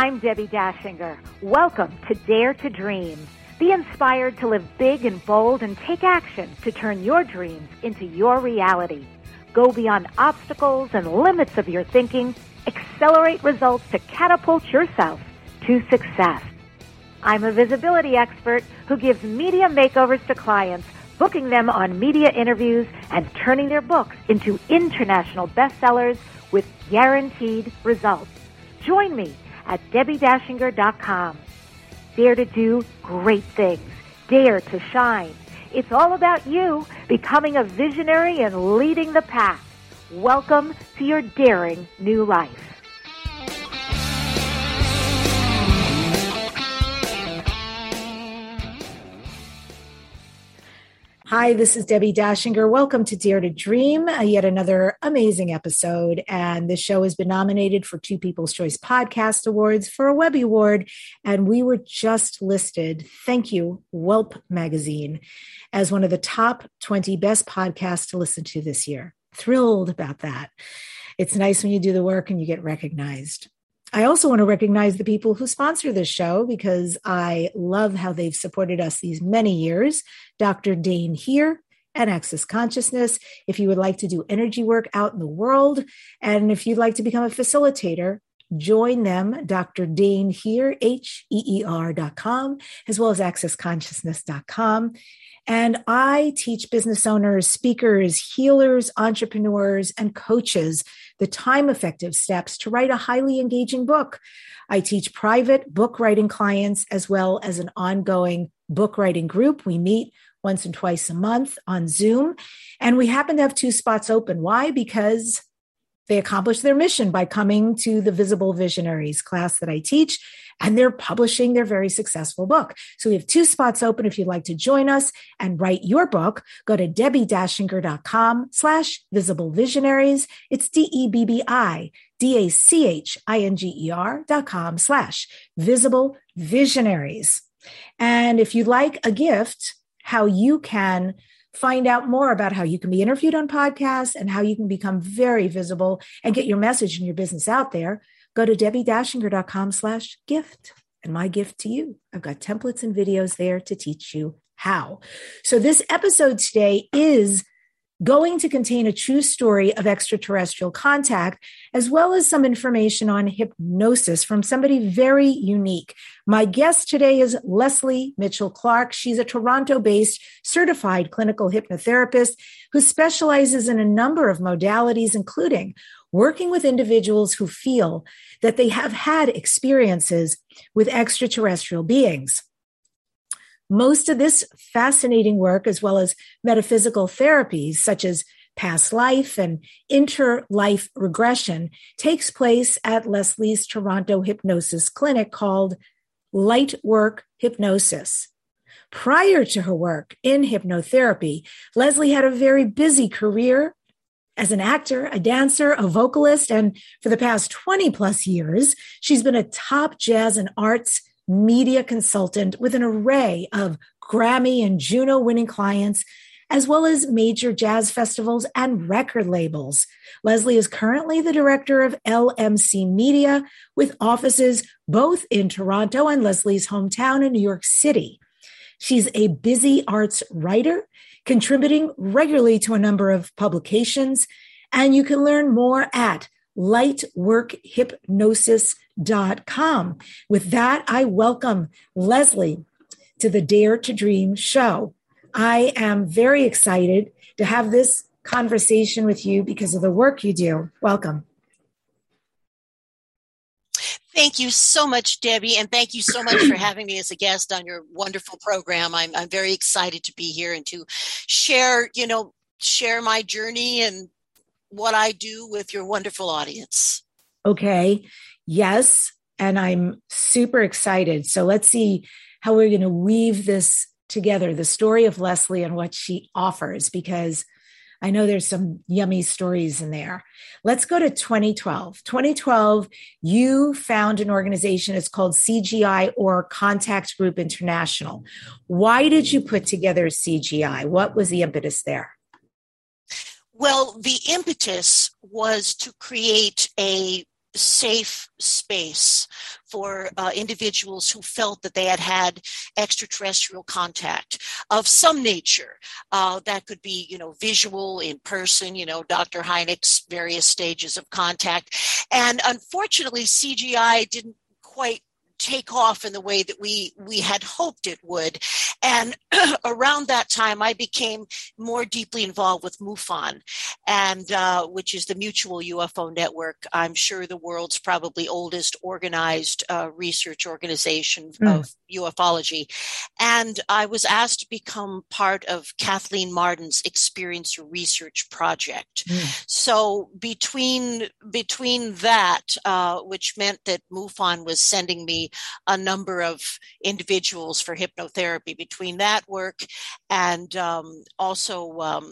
I'm Debbie Dashinger. Welcome to Dare to Dream. Be inspired to live big and bold and take action to turn your dreams into your reality. Go beyond obstacles and limits of your thinking. Accelerate results to catapult yourself to success. I'm a visibility expert who gives media makeovers to clients, booking them on media interviews and turning their books into international bestsellers with guaranteed results. Join me at DebbieDashinger.com. Dare to do great things. Dare to shine. It's all about you becoming a visionary and leading the pack. Welcome to your daring new life. Hi, this is Debbie Dashinger. Welcome to Dare to Dream, yet another amazing episode. And this show has been nominated for 2 People's Choice Podcast Awards, for a Webby Award, and we were just listed, thank you, Whelp Magazine, as one of the top 20 best podcasts to listen to this year. Thrilled about that. It's nice when you do the work and you get recognized. I also want to recognize the people who sponsor this show because I love how they've supported us these many years. Dr. Dane here at Access Consciousness. If you would like to do energy work out in the world, and if you'd like to become a facilitator, join them, Dr. Dane here, HEER.com, as well as accessconsciousness.com. And I teach business owners, speakers, healers, entrepreneurs, and coaches the time-effective steps to write a highly engaging book. I teach private book writing clients as well as an ongoing book writing group. We meet once and twice a month on Zoom, and we happen to have 2 spots open. Why? Because they accomplish their mission by coming to the Visible Visionaries class that I teach, and they're publishing their very successful book. So we have 2 spots open. If you'd like to join us and write your book, go to DebbieDashinger.com/Visible Visionaries. It's DebbieDashinger.com/Visible Visionaries. And if you'd like a gift, how you can find out more about how you can be interviewed on podcasts and how you can become very visible and get your message and your business out there, go to DebbieDashinger.com/gift. And my gift to you, I've got templates and videos there to teach you how. So this episode today is going to contain a true story of extraterrestrial contact, as well as some information on hypnosis from somebody very unique. My guest today is Leslie Mitchell-Clark. She's a Toronto-based certified clinical hypnotherapist who specializes in a number of modalities, including working with individuals who feel that they have had experiences with extraterrestrial beings. Most of this fascinating work, as well as metaphysical therapies such as past life and inter-life regression, takes place at Leslie's Toronto hypnosis clinic called Lightwork Hypnosis. Prior to her work in hypnotherapy, Leslie had a very busy career as an actor, a dancer, a vocalist, and for the past 20 plus years, she's been a top jazz and arts media consultant with an array of Grammy and Juno winning clients, as well as major jazz festivals and record labels. Leslie is currently the director of LMC Media, with offices both in Toronto and Leslie's hometown in New York City. She's a busy arts writer, contributing regularly to a number of publications, and you can learn more at lightworkhypnosis.com. With that, I welcome Leslie to the Dare to Dream show. I am very excited to have this conversation with you because of the work you do. Welcome. Thank you so much, Debbie, and thank you so much for having me as a guest on your wonderful program. I'm very excited to be here and to share my journey and what I do with your wonderful audience. Okay. Yes. And I'm super excited. So let's see how we're going to weave this together, the story of Leslie and what she offers, because I know there's some yummy stories in there. Let's go to 2012. 2012, you found an organization. It's called CGI, or Contact Group International. Why did you put together CGI? What was the impetus there? Well, the impetus was to create a safe space for individuals who felt that they had extraterrestrial contact of some nature. That could be, visual, in person, Dr. Hynek's various stages of contact. And unfortunately, CGI didn't quite take off in the way that we had hoped it would. And around that time, I became more deeply involved with MUFON, and which is the Mutual UFO Network. I'm sure the world's probably oldest organized research organization of ufology. And I was asked to become part of Kathleen Marden's Experiencer Research Project. So between that, which meant that MUFON was sending me a number of individuals for hypnotherapy, between that work and also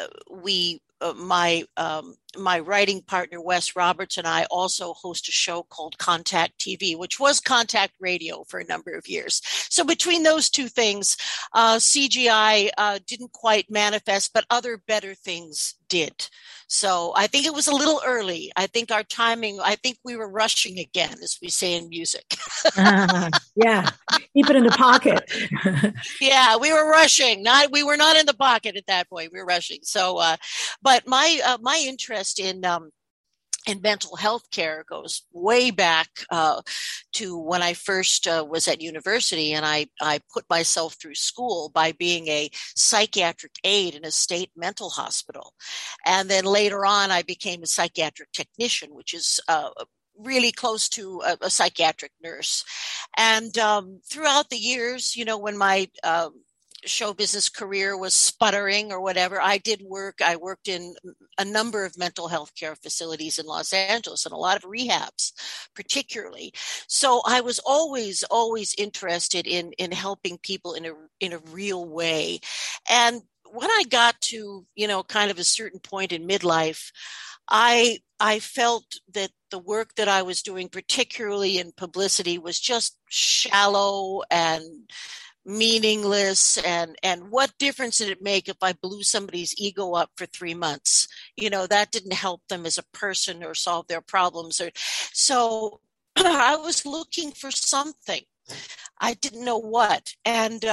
my writing partner Wes Roberts and I also host a show called Contact TV, which was Contact Radio for a number of years. So between those two things, CGI didn't quite manifest, but other better things did. So I think it was a little early. I think our timing, we were rushing again, as we say in music. Yeah, keep it in the pocket. Yeah, we were rushing. We were not in the pocket at that point. We were rushing. So, but my interest in mental health care goes way back to when I first was at university, and I put myself through school by being a psychiatric aide in a state mental hospital. And then later on, I became a psychiatric technician, which is really close to a psychiatric nurse. And throughout the years, when my show business career was sputtering or whatever, I worked in a number of mental health care facilities in Los Angeles and a lot of rehabs, particularly. So I was always interested in helping people in a real way. And when I got to, kind of a certain point in midlife, I felt that the work that I was doing, particularly in publicity, was just shallow and meaningless, and what difference did it make if I blew somebody's ego up for 3 months? That didn't help them as a person or solve their problems. So I was looking for something. I didn't know what. And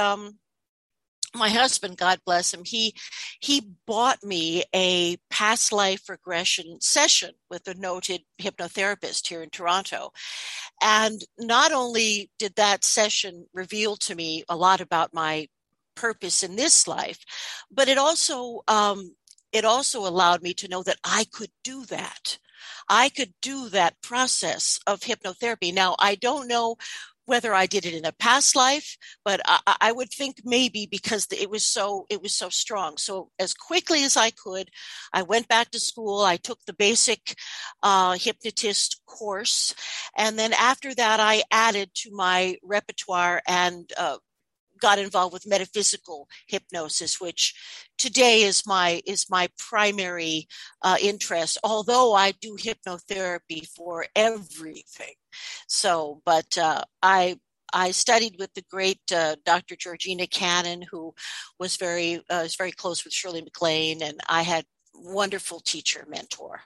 my husband, God bless him, he bought me a past life regression session with a noted hypnotherapist here in Toronto. And not only did that session reveal to me a lot about my purpose in this life, but it also allowed me to know that I could do that. I could do that process of hypnotherapy. Now, I don't know whether I did it in a past life, but I would think maybe because it was so strong. So as quickly as I could, I went back to school. I took the basic hypnotist course. And then after that, I added to my repertoire and got involved with metaphysical hypnosis, which today is my primary interest, although I do hypnotherapy for everything. So, but I studied with the great Dr. Georgina Cannon, who was very close with Shirley MacLaine, and I had wonderful teacher mentor.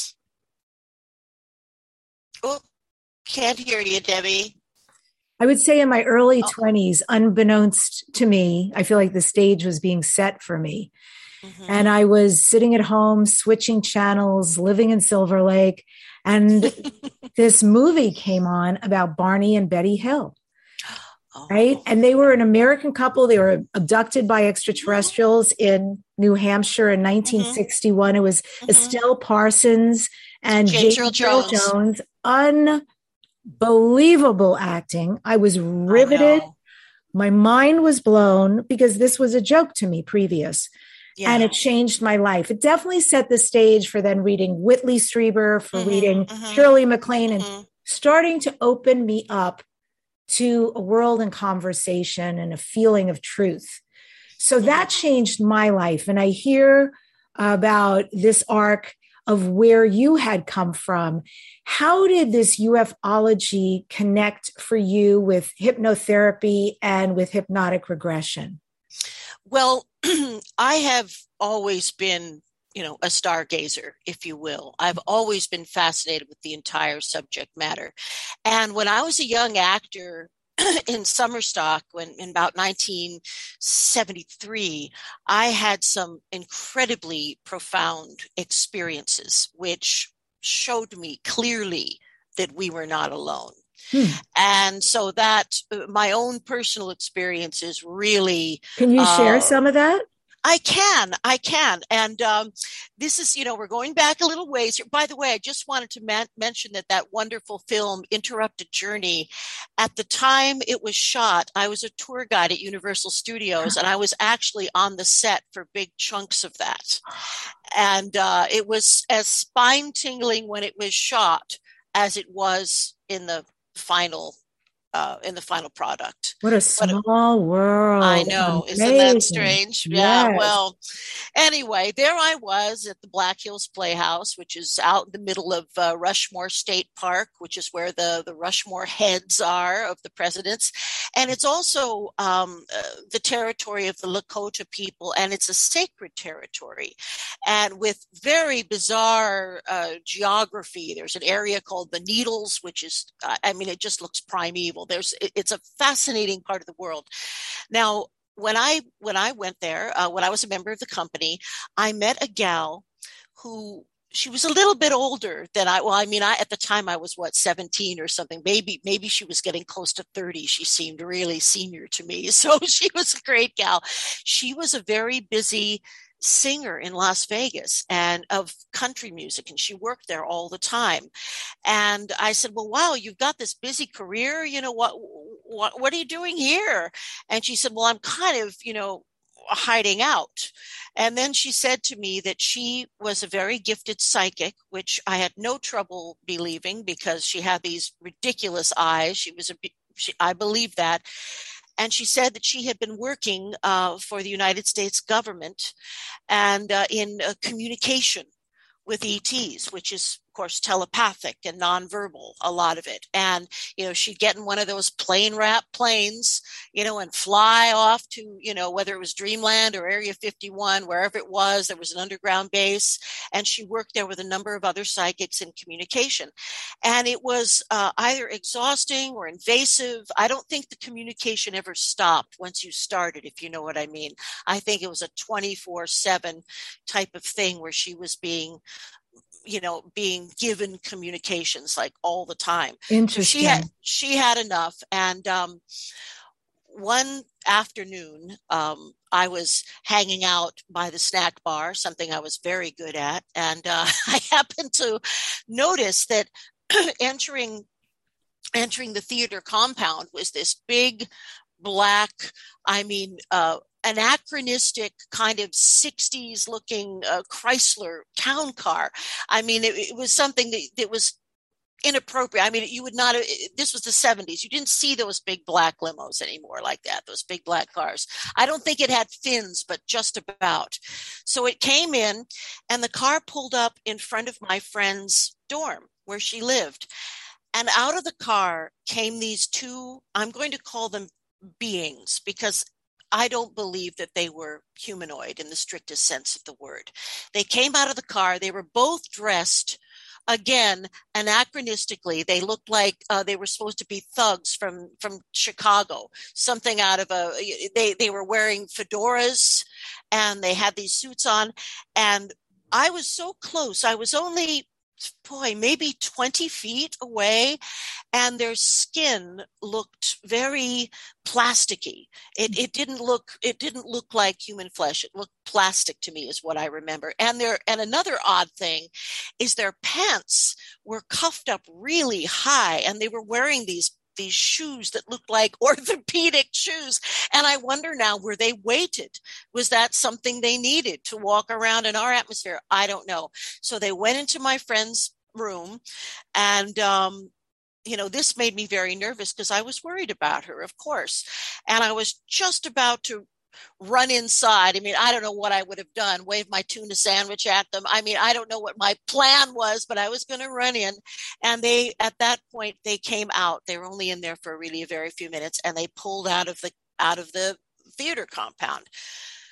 Oh, can't hear you, Debbie. I would say in my early 20s, unbeknownst to me, I feel like the stage was being set for me. Mm-hmm. And I was sitting at home, switching channels, living in Silver Lake. And this movie came on about Barney and Betty Hill. Right. And they were an American couple. They were abducted by extraterrestrials in New Hampshire in 1961. It was Estelle Parsons and James Earl Jones. Unbelievable acting. I was riveted. My mind was blown because this was a joke to me previous. Yeah. And it changed my life. It definitely set the stage for then reading Whitley Strieber, for reading Shirley MacLaine, and starting to open me up to a world and conversation and a feeling of truth. So that changed my life. And I hear about this arc of where you had come from. How did this ufology connect for you with hypnotherapy and with hypnotic regression? Well, I have always been a stargazer, if you will. I've always been fascinated with the entire subject matter. And when I was a young actor in Summerstock, in about 1973, I had some incredibly profound experiences, which showed me clearly that we were not alone. And so that my own personal experiences really. Can you share some of that? I can. And this is, we're going back a little ways here. By the way, I just wanted to mention that wonderful film, Interrupted Journey, at the time it was shot, I was a tour guide at Universal Studios, and I was actually on the set for big chunks of that. And it was as spine-tingling when it was shot as it was in the final product. What a small world. I know. Amazing. Isn't that strange? Yes. Yeah. Well, anyway, there I was at the Black Hills Playhouse, which is out in the middle of Rushmore State Park, which is where the Rushmore heads are of the presidents. And it's also the territory of the Lakota people, and it's a sacred territory. And with very bizarre geography, there's an area called the Needles, which is, it just looks primeval. It's a fascinating part of the world. Now, when I went there, when I was a member of the company, I met a gal who, she was a little bit older than I at the time I was 17 or something. Maybe she was getting close to 30. She seemed really senior to me. So she was a great gal. She was a very busy singer in Las Vegas and of country music, and she worked there all the time. And I said, well, wow, you've got this busy career, what are you doing here? And she said, well, I'm kind of, hiding out. And then she said to me that she was a very gifted psychic, which I had no trouble believing because she had these ridiculous eyes. I believe that. And she said that she had been working for the United States government and in communication with ETs, which is, of course, telepathic and nonverbal, a lot of it. And, she'd get in one of those plane wrapped planes, and fly off to, whether it was Dreamland or Area 51, wherever it was, there was an underground base. And she worked there with a number of other psychics in communication. And it was either exhausting or invasive. I don't think the communication ever stopped once you started, if you know what I mean. I think it was a 24/7 type of thing where she was being given communications like all the time. Interesting. So she had enough. And one afternoon, I was hanging out by the snack bar, something I was very good at. And I happened to notice that entering the theater compound was this big black, anachronistic kind of 60s looking Chrysler town car. It was something that was inappropriate. You would not, this was the 70s. You didn't see those big black limos anymore like that, those big black cars. I don't think it had fins, but just about. So it came in and the car pulled up in front of my friend's dorm where she lived. And out of the car came these two, I'm going to call them beings because I don't believe that they were humanoid in the strictest sense of the word. They came out of the car. They were both dressed, again, anachronistically. They looked like they were supposed to be thugs from Chicago, something out of they were wearing fedoras and they had these suits on. And I was so close. I was only, maybe 20 feet away, and their skin looked very plasticky. It didn't look like human flesh. It looked plastic to me, is what I remember. And another odd thing is their pants were cuffed up really high, and they were wearing these shoes that looked like orthopedic shoes. And I wonder now, were they weighted? Was that something they needed to walk around in our atmosphere? I don't know. So they went into my friend's room and, this made me very nervous because I was worried about her, of course. And I was just about to run inside. I don't know what I would have done, wave my tuna sandwich at them. I don't know what my plan was, but I was going to run in. And at that point, they came out. They were only in there for really a very few minutes, and they pulled out of the theater compound.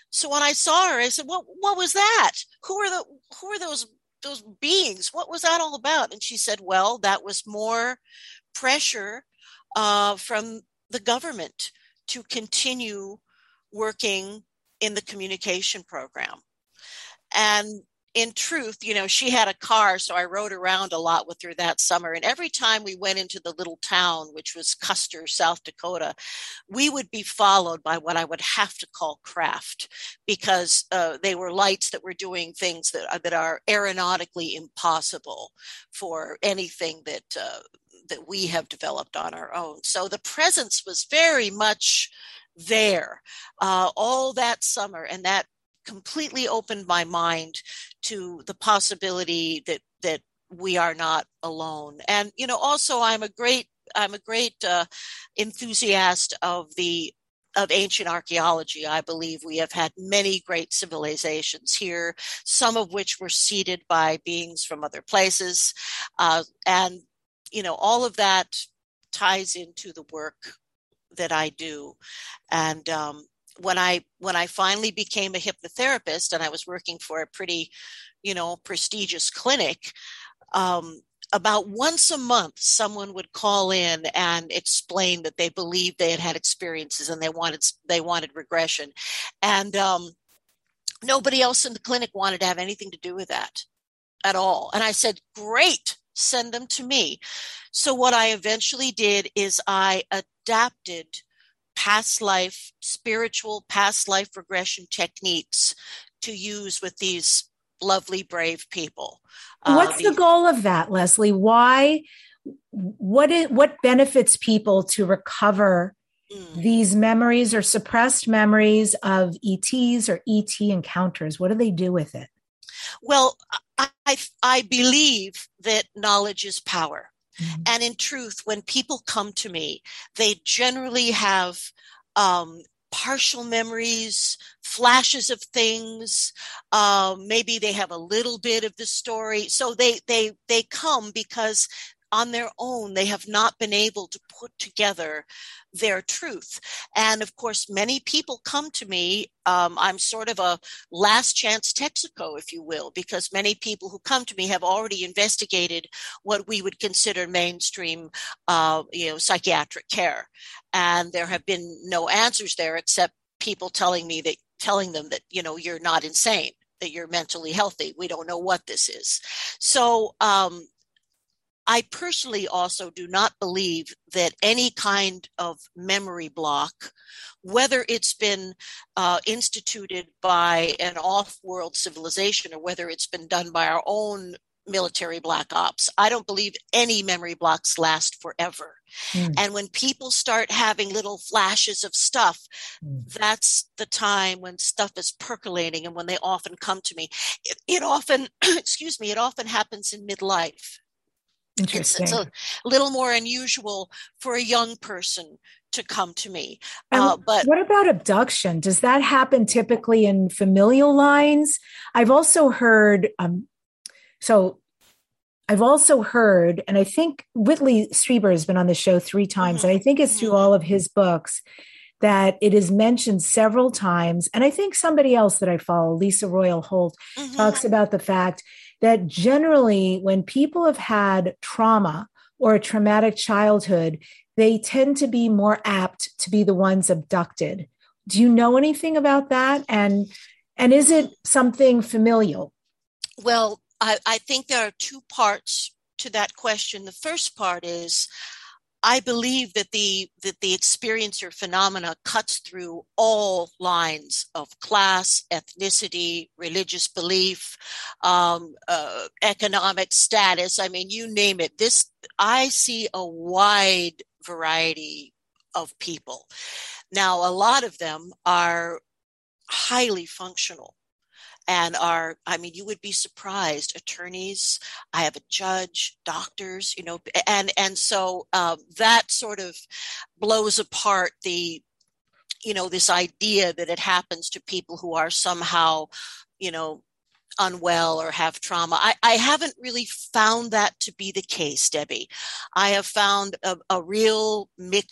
So when I saw her, I said, what was that? Who are those beings? What was that all about? And she said, well, that was more pressure from the government to continue working in the communication program. And in truth, she had a car, so I rode around a lot with her that summer. And every time we went into the little town, which was Custer, South Dakota, we would be followed by what I would have to call craft, because they were lights that were doing things that are aeronautically impossible for anything that we have developed on our own. So the presence was very much there all that summer, and that completely opened my mind to the possibility that we are not alone. And also I'm a great enthusiast of ancient archaeology. I believe we have had many great civilizations here, some of which were seeded by beings from other places, and all of that ties into the work that I do. And when I finally became a hypnotherapist, and I was working for a pretty, prestigious clinic, about once a month, someone would call in and explain that they believed they had experiences and they wanted regression, and nobody else in the clinic wanted to have anything to do with that at all. And I said, great, send them to me. So what I eventually did is I adapted spiritual past life regression techniques to use with these lovely, brave people. What's the goal of that, Leslie? What benefits people to recover these memories or suppressed memories of ETs or ET encounters? What do they do with it? Well, I believe that knowledge is power. Mm-hmm. And in truth, when people come to me, they generally have partial memories, flashes of things. Maybe they have a little bit of the story. So they come because on their own, they have not been able to put together their truth. And of course, many people come to me. I'm sort of a last chance Texaco, if you will, because many people who come to me have already investigated what we would consider mainstream, psychiatric care. And there have been no answers there except people telling them that, you're not insane, that you're mentally healthy. We don't know what this is. So, I personally also do not believe that any kind of memory block, whether it's been instituted by an off-world civilization or whether it's been done by our own military black ops, I don't believe any memory blocks last forever. And when people start having little flashes of stuff, that's the time when stuff is percolating and when they often come to me. It often, it often happens in midlife. Interesting. It's a little more unusual for a young person to come to me. But what about abduction? Does that happen typically in familial lines? I've also heard, and I think Whitley Strieber has been on the show 3 times, and I think it's through all of his books that it is mentioned several times. And I think somebody else that I follow, Lisa Royal Holt, talks about the fact that generally when people have had trauma or a traumatic childhood, they tend to be more apt to be the ones abducted. Do you know anything about that? And is it something familial? Well, I think there are 2 parts to that question. The first part is, I believe that the experiencer phenomena cuts through all lines of class, ethnicity, religious belief, economic status. I mean, you name it. I see a wide variety of people. Now, a lot of them are highly functional. And you would be surprised, attorneys, I have a judge, doctors, and so that sort of blows apart this idea that it happens to people who are somehow, unwell or have trauma. I haven't really found that to be the case, Debbie. I have found a real mixed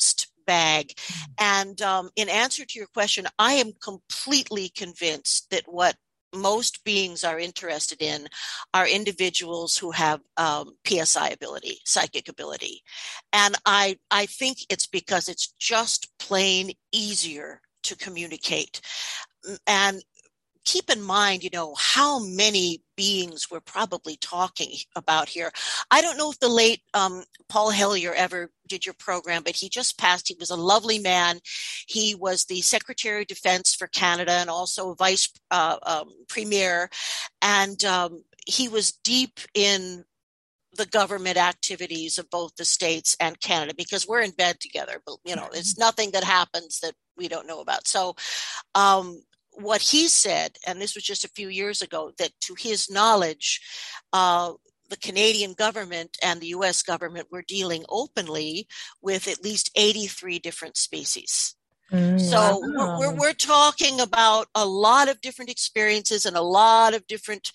bag. And in answer to your question, I am completely convinced that what most beings are interested in are individuals who have PSI ability, psychic ability. And I think it's because it's just plain easier to communicate. And keep in mind, how many beings we're probably talking about here. I don't know if the late Paul Hellyer ever did your program, but he just passed. He was a lovely man. He was the Secretary of Defense for Canada and also Vice Premier. And he was deep in the government activities of both the States and Canada, because we're in bed together. But, it's nothing that happens that we don't know about. So, what he said, and this was just a few years ago, that to his knowledge, the Canadian government and the U.S. government were dealing openly with at least 83 different species. So Wow. we're talking about a lot of different experiences and a lot of different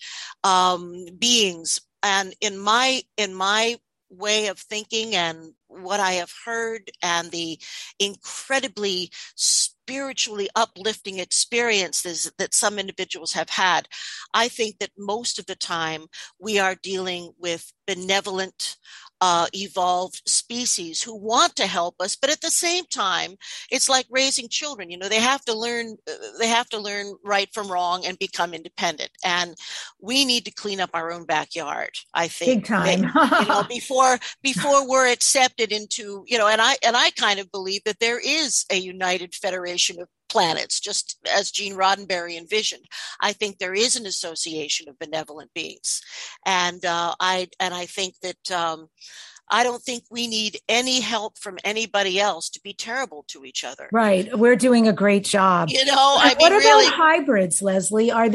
beings. And in my way of thinking and what I have heard and the incredibly spiritually uplifting experiences that some individuals have had, I think that most of the time we are dealing with benevolent, evolved species who want to help us, but at the same time, it's like raising children. They have to learn right from wrong and become independent. And we need to clean up our own backyard, I think. Big time. Before we're accepted into, and I kind of believe that there is a united federation of planets, just as Gene Roddenberry envisioned. I think there is an association of benevolent beings, and I think that I don't think we need any help from anybody else to be terrible to each other. Right, we're doing a great job. What about really hybrids, Leslie? Are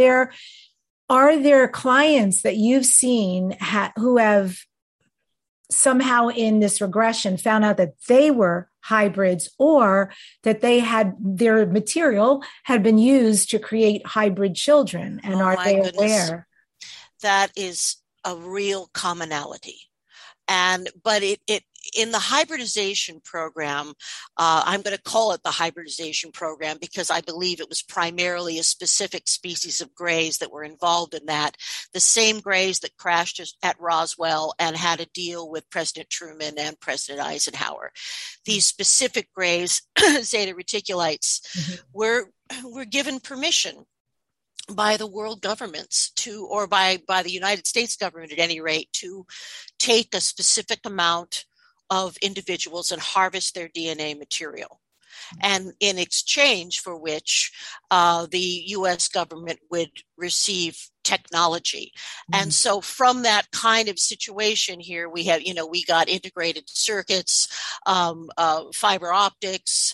there clients that you've seen who have somehow in this regression found out that they were hybrids, or that their material had been used to create hybrid children? And are they aware? That is a real commonality. But it in the hybridization program, I'm going to call it the hybridization program because I believe it was primarily a specific species of greys that were involved in that. The same greys that crashed at Roswell and had a deal with President Truman and President Eisenhower. These specific greys, Zeta Reticulites, were given permission by the world governments or by the United States government at any rate, to take a specific amount of individuals and harvest their DNA material. And in exchange for which the U.S. government would receive technology. And so from that kind of situation here, we have, we got integrated circuits, fiber optics,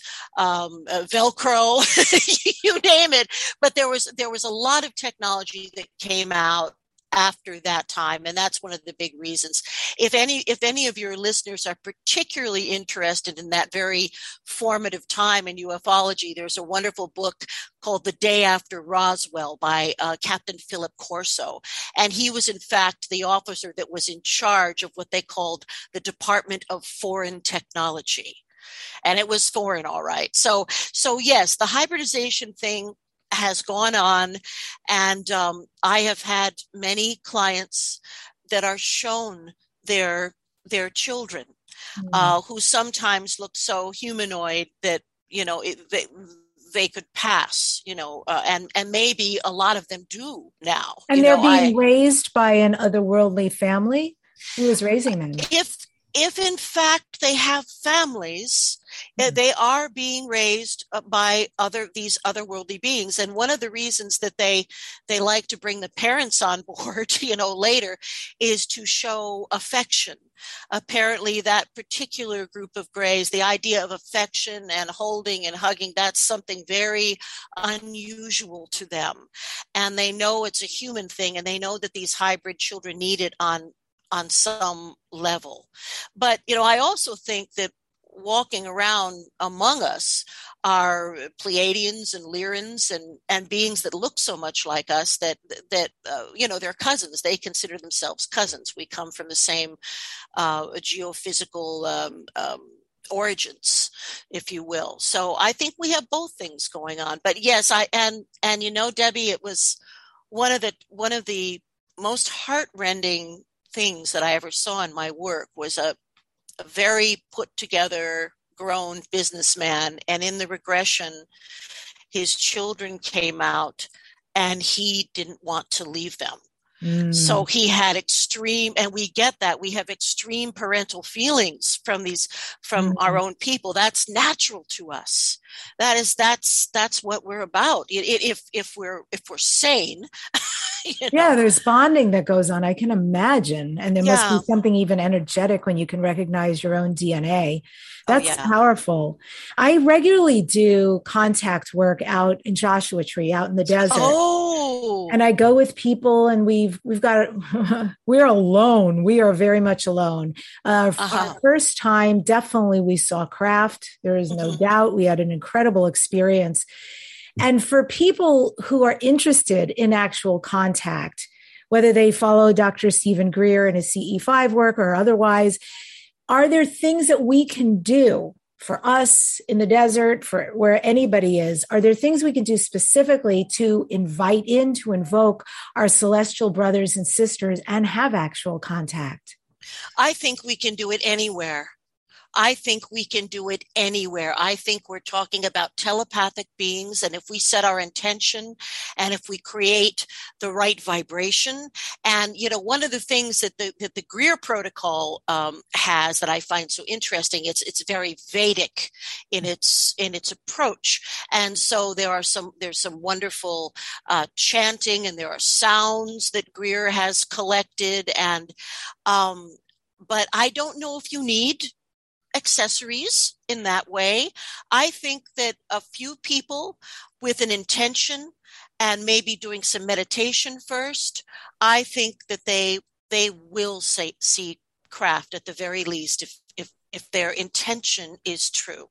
Velcro, you name it. But there was a lot of technology that came out after that time. And that's one of the big reasons. If any of your listeners are particularly interested in that very formative time in ufology, there's a wonderful book called The Day After Roswell by Captain Philip Corso. And he was in fact the officer that was in charge of what they called the Department of Foreign Technology. And it was foreign, all right. So yes, the hybridization thing has gone on, and I have had many clients that are shown their children who sometimes look so humanoid that they could pass, and maybe a lot of them do now. And they're being raised by an otherworldly family. Who is raising them? If in fact they have families, they are being raised by these otherworldly beings. And one of the reasons that they like to bring the parents on board, later, is to show affection. Apparently that particular group of greys, the idea of affection and holding and hugging, that's something very unusual to them. And they know it's a human thing, and they know that these hybrid children need it on some level. But, I also think that walking around among us are Pleiadians and Lyrians and beings that look so much like us that they're cousins. They consider themselves cousins. We come from the same geophysical origins, if you will. So I think we have both things going on. But yes, and Debbie, it was one of the most heartrending things that I ever saw in my work was a very put together grown businessman, and in the regression his children came out and he didn't want to leave them. So he had extreme, and we get that. We have extreme parental feelings from our own people. That's natural to us. That's what we're about. If we're sane. Yeah, there's bonding that goes on. I can imagine. And there must be something even energetic when you can recognize your own DNA. That's powerful. I regularly do contact work out in Joshua Tree, out in the desert. Oh. And I go with people, and we've got, we're alone. We are very much alone. Our first time, definitely we saw craft. There is no doubt. We had an incredible experience. And for people who are interested in actual contact, whether they follow Dr. Stephen Greer and his CE5 work or otherwise, are there things that we can do for us in the desert, for where anybody is? Are there things we can do specifically to invoke our celestial brothers and sisters and have actual contact? I think we can do it anywhere. I think we can do it anywhere. I think we're talking about telepathic beings. And if we set our intention and if we create the right vibration, and, one of the things that the Greer protocol has that I find so interesting, it's very Vedic in its approach. And so there's some wonderful chanting, and there are sounds that Greer has collected. And, but I don't know if you need accessories in that way. I think that a few people with an intention and maybe doing some meditation first, I think that they will see craft at the very least if their intention is true.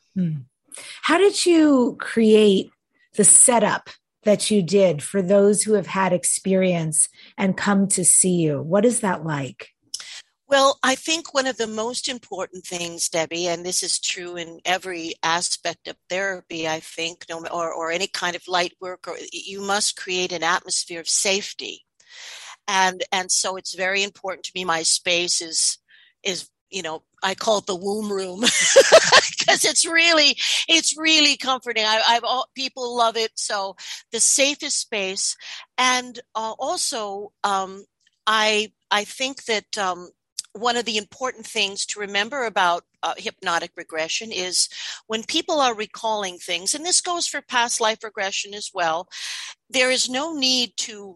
How did you create the setup that you did for those who have had experience and come to see you? What is that like? Well, I think one of the most important things, Debbie, and this is true in every aspect of therapy, I think, or any kind of light work, or you must create an atmosphere of safety. And so it's very important to me. My space is I call it the womb room because it's really comforting. People love it. So the safest space. And also, I think that one of the important things to remember about hypnotic regression is when people are recalling things, and this goes for past life regression as well, there is no need to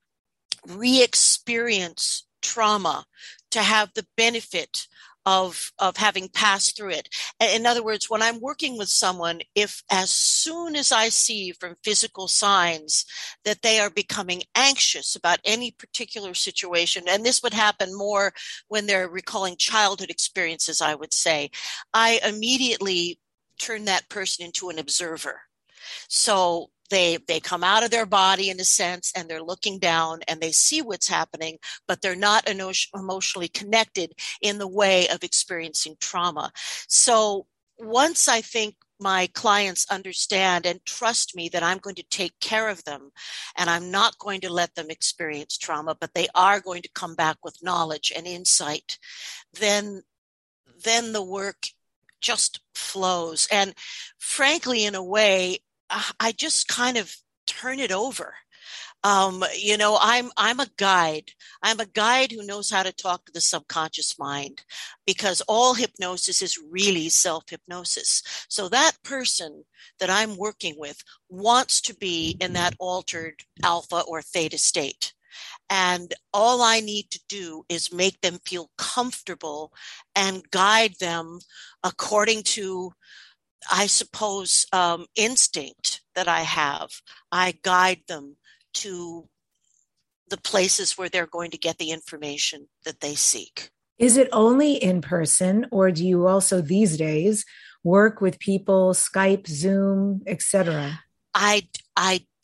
re-experience trauma to have the benefit of having passed through it. In other words, when I'm working with someone, if as soon as I see from physical signs that they are becoming anxious about any particular situation, and this would happen more when they're recalling childhood experiences, I would say, I immediately turn that person into an observer. So they come out of their body in a sense, and they're looking down and they see what's happening, but they're not emotionally connected in the way of experiencing trauma. So once I think my clients understand and trust me that I'm going to take care of them and I'm not going to let them experience trauma, but they are going to come back with knowledge and insight, then the work just flows. And frankly, in a way, I just kind of turn it over. I'm a guide. I'm a guide who knows how to talk to the subconscious mind, because all hypnosis is really self-hypnosis. So that person that I'm working with wants to be in that altered alpha or theta state. And all I need to do is make them feel comfortable and guide them according to, I suppose, instinct that I have. I guide them to the places where they're going to get the information that they seek. Is it only in person, or do you also these days work with people, Skype, Zoom, etc.? I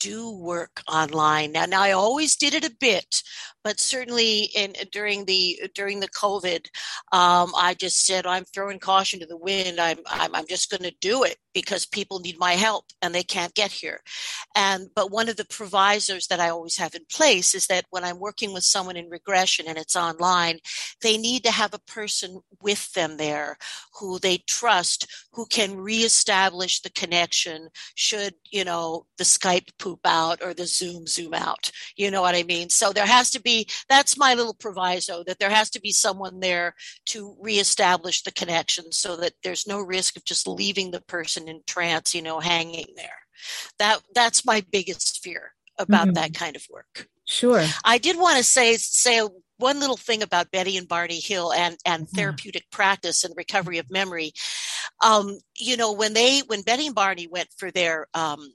do work online now. I always did it a bit, but certainly during the COVID, I just said, I'm throwing caution to the wind. I'm just going to do it because people need my help and they can't get here. But one of the provisos that I always have in place is that when I'm working with someone in regression and it's online, they need to have a person with them there who they trust, who can reestablish the connection should, the Skype poop out or the zoom out. You know what I mean? So there has to be, that's my little proviso, that there has to be someone there to reestablish the connection so that there's no risk of just leaving the person in trance, hanging there. That's my biggest fear about that kind of work. Sure. I did want to say one little thing about Betty and Barney Hill and therapeutic practice and recovery of memory. When Betty and Barney went for their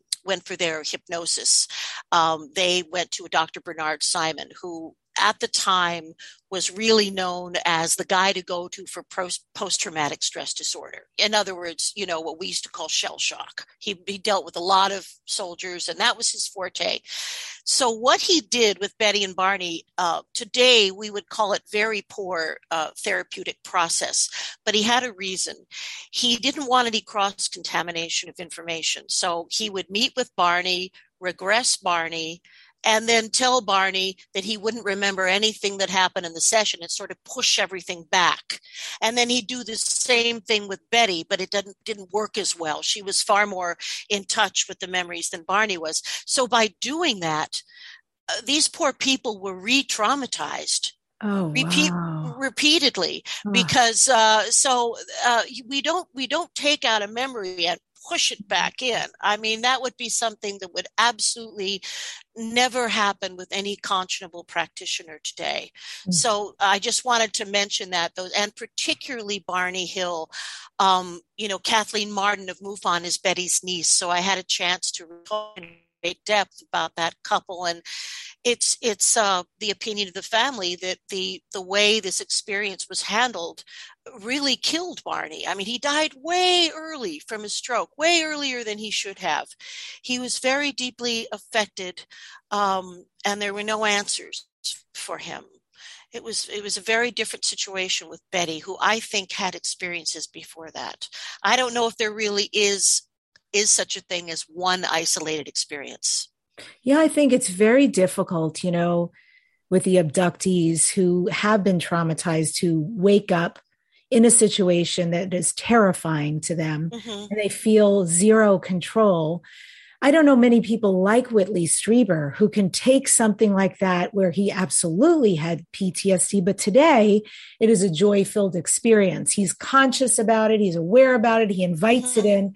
hypnosis, they went to a Dr. Bernard Simon, who at the time was really known as the guy to go to for post-traumatic stress disorder. In other words, what we used to call shell shock. He dealt with a lot of soldiers, and that was his forte. So what he did with Betty and Barney, today we would call it very poor therapeutic process, but he had a reason. He didn't want any cross-contamination of information. So he would meet with Barney, regress Barney, and then tell Barney that he wouldn't remember anything that happened in the session and sort of push everything back. And then he'd do the same thing with Betty, but it didn't work as well. She was far more in touch with the memories than Barney was. So by doing that, these poor people were re-traumatized. Repeatedly, because we don't take out a memory and push it back in. I mean, that would be something that would absolutely never happen with any conscionable practitioner today. So I just wanted to mention that, and particularly Barney Hill. Kathleen Martin of MUFON is Betty's niece, so I had a chance to talk in great depth about that couple, and it's the opinion of the family that the way this experience was handled really killed Barney. I mean, he died way early from his stroke, way earlier than he should have. He was very deeply affected, and there were no answers for him. It was a very different situation with Betty, who I think had experiences before that. I don't know if there really is such a thing as one isolated experience. Yeah, I think it's very difficult, with the abductees who have been traumatized to wake up in a situation that is terrifying to them, and they feel zero control. I don't know many people like Whitley Strieber who can take something like that where he absolutely had PTSD, but today it is a joy-filled experience. He's conscious about it. He's aware about it. He invites it in.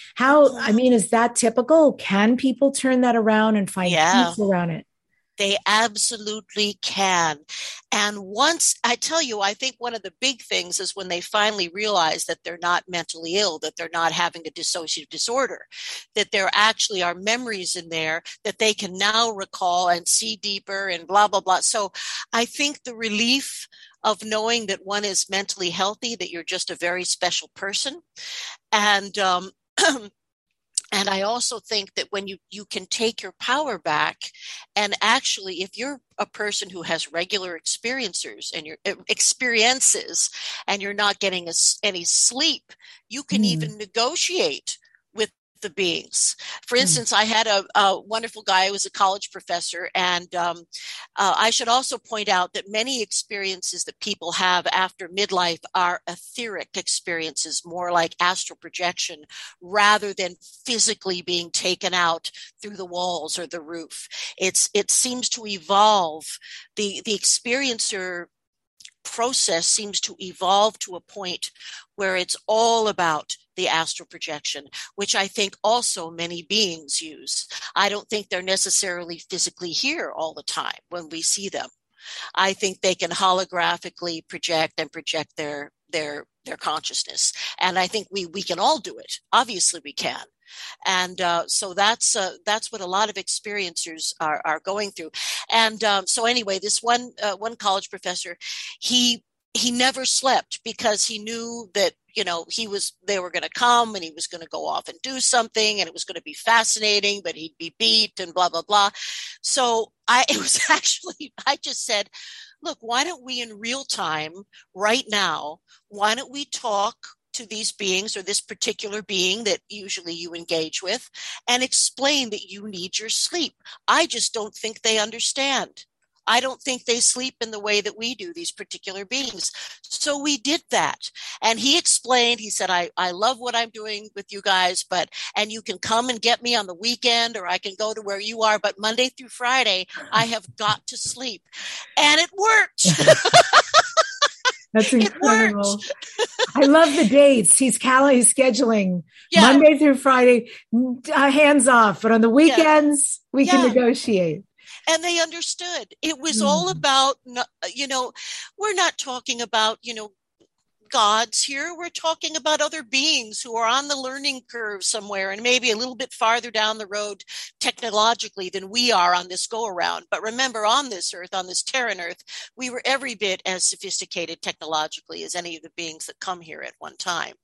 Is that typical? Can people turn that around and find peace around it? They absolutely can. And once, I tell you, I think one of the big things is when they finally realize that they're not mentally ill, that they're not having a dissociative disorder, that there actually are memories in there that they can now recall and see deeper and blah, blah, blah. So I think the relief of knowing that one is mentally healthy, that you're just a very special person. And and I also think that when you can take your power back, and actually, if you're a person who has regular experiences and you're not getting any sleep, you can even negotiate with the beings. For instance, I had a wonderful guy who was a college professor, and I should also point out that many experiences that people have after midlife are etheric experiences, more like astral projection, rather than physically being taken out through the walls or the roof. It seems to evolve. The experiencer process seems to evolve to a point where it's all about the astral projection, which I think also many beings use. I don't think they're necessarily physically here all the time when we see them. I think they can holographically project their consciousness. And I think we can all do it. Obviously we can. And so that's what a lot of experiencers are going through. And so anyway, this one college professor, he he never slept because he knew that, they were going to come and he was going to go off and do something and it was going to be fascinating, but he'd be beat and blah, blah, blah. So I just said, look, why don't we in real time right now, why don't we talk to these beings or this particular being that usually you engage with and explain that you need your sleep. I just don't think they understand. I don't think they sleep in the way that we do, these particular beings. So we did that. And he explained, he said, I love what I'm doing with you guys, and you can come and get me on the weekend, or I can go to where you are. But Monday through Friday, I have got to sleep. And it worked. That's incredible. I love the dates. He's scheduling Monday through Friday, hands off. But on the weekends, we can negotiate. And they understood. It was all about, we're not talking about, gods here. We're talking about other beings who are on the learning curve somewhere and maybe a little bit farther down the road technologically than we are on this go around. But remember, on this earth, on this Terran earth, we were every bit as sophisticated technologically as any of the beings that come here at one time.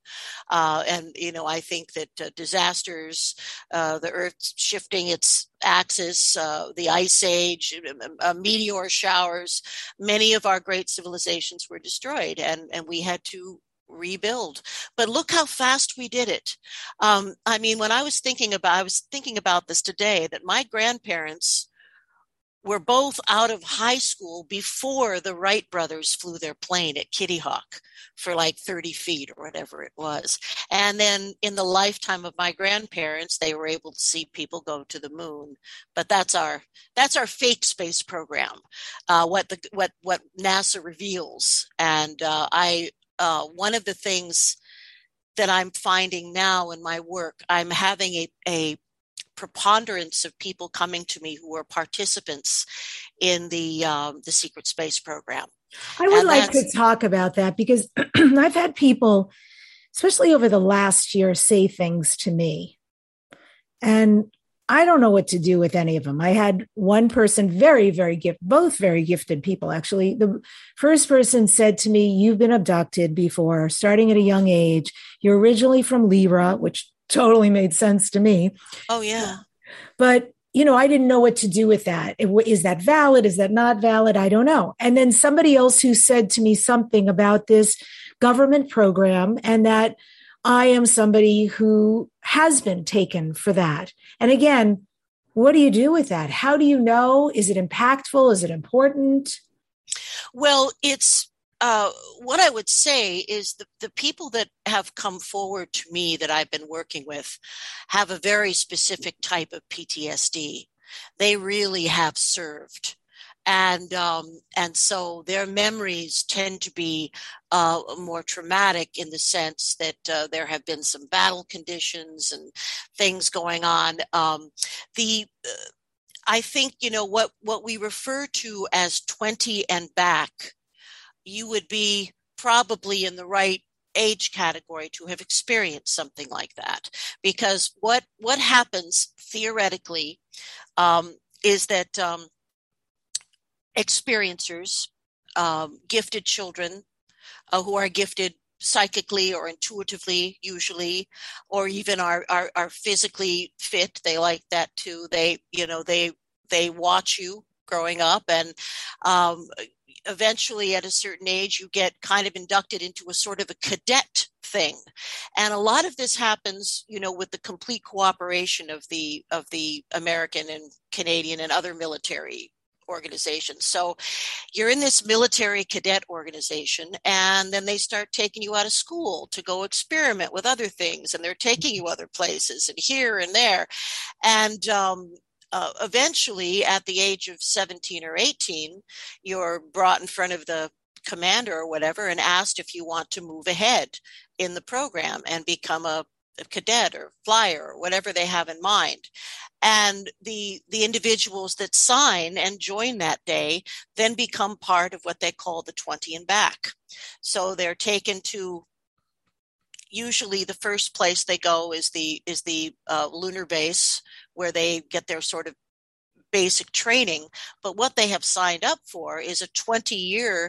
I think that disasters, the earth shifting its axis, the ice age, meteor showers, many of our great civilizations were destroyed and we had to rebuild. But look how fast we did it. When I was thinking about this today, that my grandparents were both out of high school before the Wright brothers flew their plane at Kitty Hawk for like 30 feet or whatever it was. And then in the lifetime of my grandparents, they were able to see people go to the moon. But that's our fake space program, what NASA reveals. And one of the things that I'm finding now in my work, I'm having a preponderance of people coming to me who are participants in the secret space program. I would like to talk about that because I've had people, especially over the last year, say things to me. And I don't know what to do with any of them. I had one person, very, very gifted, both very gifted people, actually. The first person said to me, you've been abducted before, starting at a young age. You're originally from Libra, which totally made sense to me. Oh, yeah. But, I didn't know what to do with that. Is that valid? Is that not valid? I don't know. And then somebody else who said to me something about this government program and that I am somebody who has been taken for that. And again, what do you do with that? How do you know? Is it impactful? Is it important? Well, it's what I would say is the people that have come forward to me that I've been working with have a very specific type of PTSD. They really have served. And so their memories tend to be more traumatic in the sense that there have been some battle conditions and things going on. I think, what we refer to as 20 and back, you would be probably in the right age category to have experienced something like that. Because what happens theoretically is that experiencers, gifted children who are gifted psychically or intuitively usually, or even are physically fit, they like that too. They watch you growing up, and eventually at a certain age you get kind of inducted into a sort of a cadet thing. And a lot of this happens, with the complete cooperation of the American and Canadian and other military organizations. So you're in this military cadet organization, and then they start taking you out of school to go experiment with other things, and they're taking you other places and here and there. And eventually at the age of 17 or 18, you're brought in front of the commander or whatever and asked if you want to move ahead in the program and become a cadet or flyer or whatever they have in mind. And the individuals that sign and join that day then become part of what they call the 20 and back. So they're taken to, usually the first place they go is the lunar base, where they get their sort of basic training. But what they have signed up for is a 20-year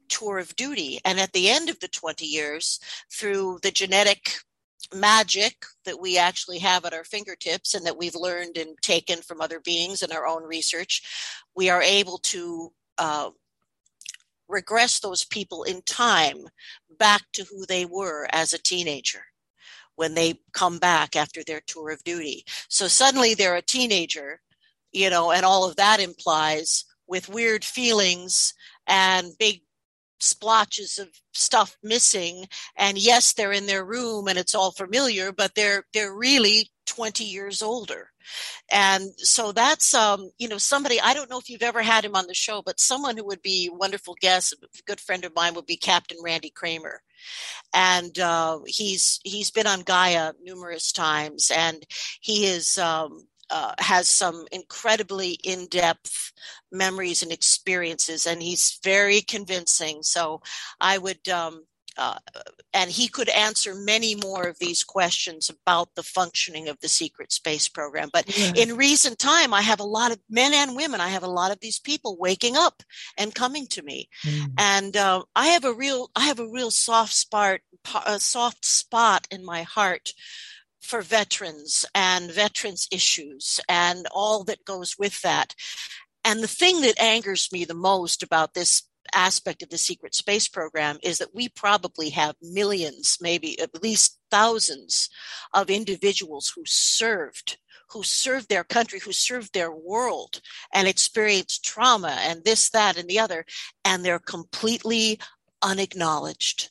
tour of duty. And at the end of the 20 years, through the genetic magic that we actually have at our fingertips and that we've learned and taken from other beings in our own research, we are able to regress those people in time back to who they were as a teenager when they come back after their tour of duty. So suddenly they're a teenager, and all of that implies with weird feelings and big splotches of stuff missing. And yes, they're in their room and it's all familiar, but they're really 20 years older. And so that's, somebody, I don't know if you've ever had him on the show, but someone who would be a wonderful guest, a good friend of mine, would be Captain Randy Kramer. And he's been on Gaia numerous times, and he is has some incredibly in-depth memories and experiences, and he's very convincing. So I would, and he could answer many more of these questions about the functioning of the secret space program. But in recent time, I have a lot of men and women. I have a lot of these people waking up and coming to me, and I have a real soft spot in my heart for veterans and veterans issues and all that goes with that. And the thing that angers me the most about this aspect of the secret space program is that we probably have millions, maybe at least thousands of individuals who served their country, who served their world and experienced trauma and this, that, and the other, and they're completely unacknowledged.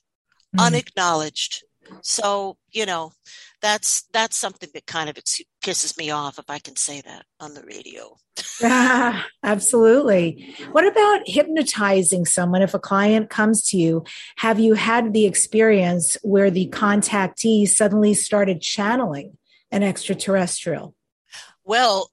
So, that's something that kind of pisses me off, if I can say that on the radio. Absolutely. What about hypnotizing someone? If a client comes to you, have you had the experience where the contactee suddenly started channeling an extraterrestrial? Well,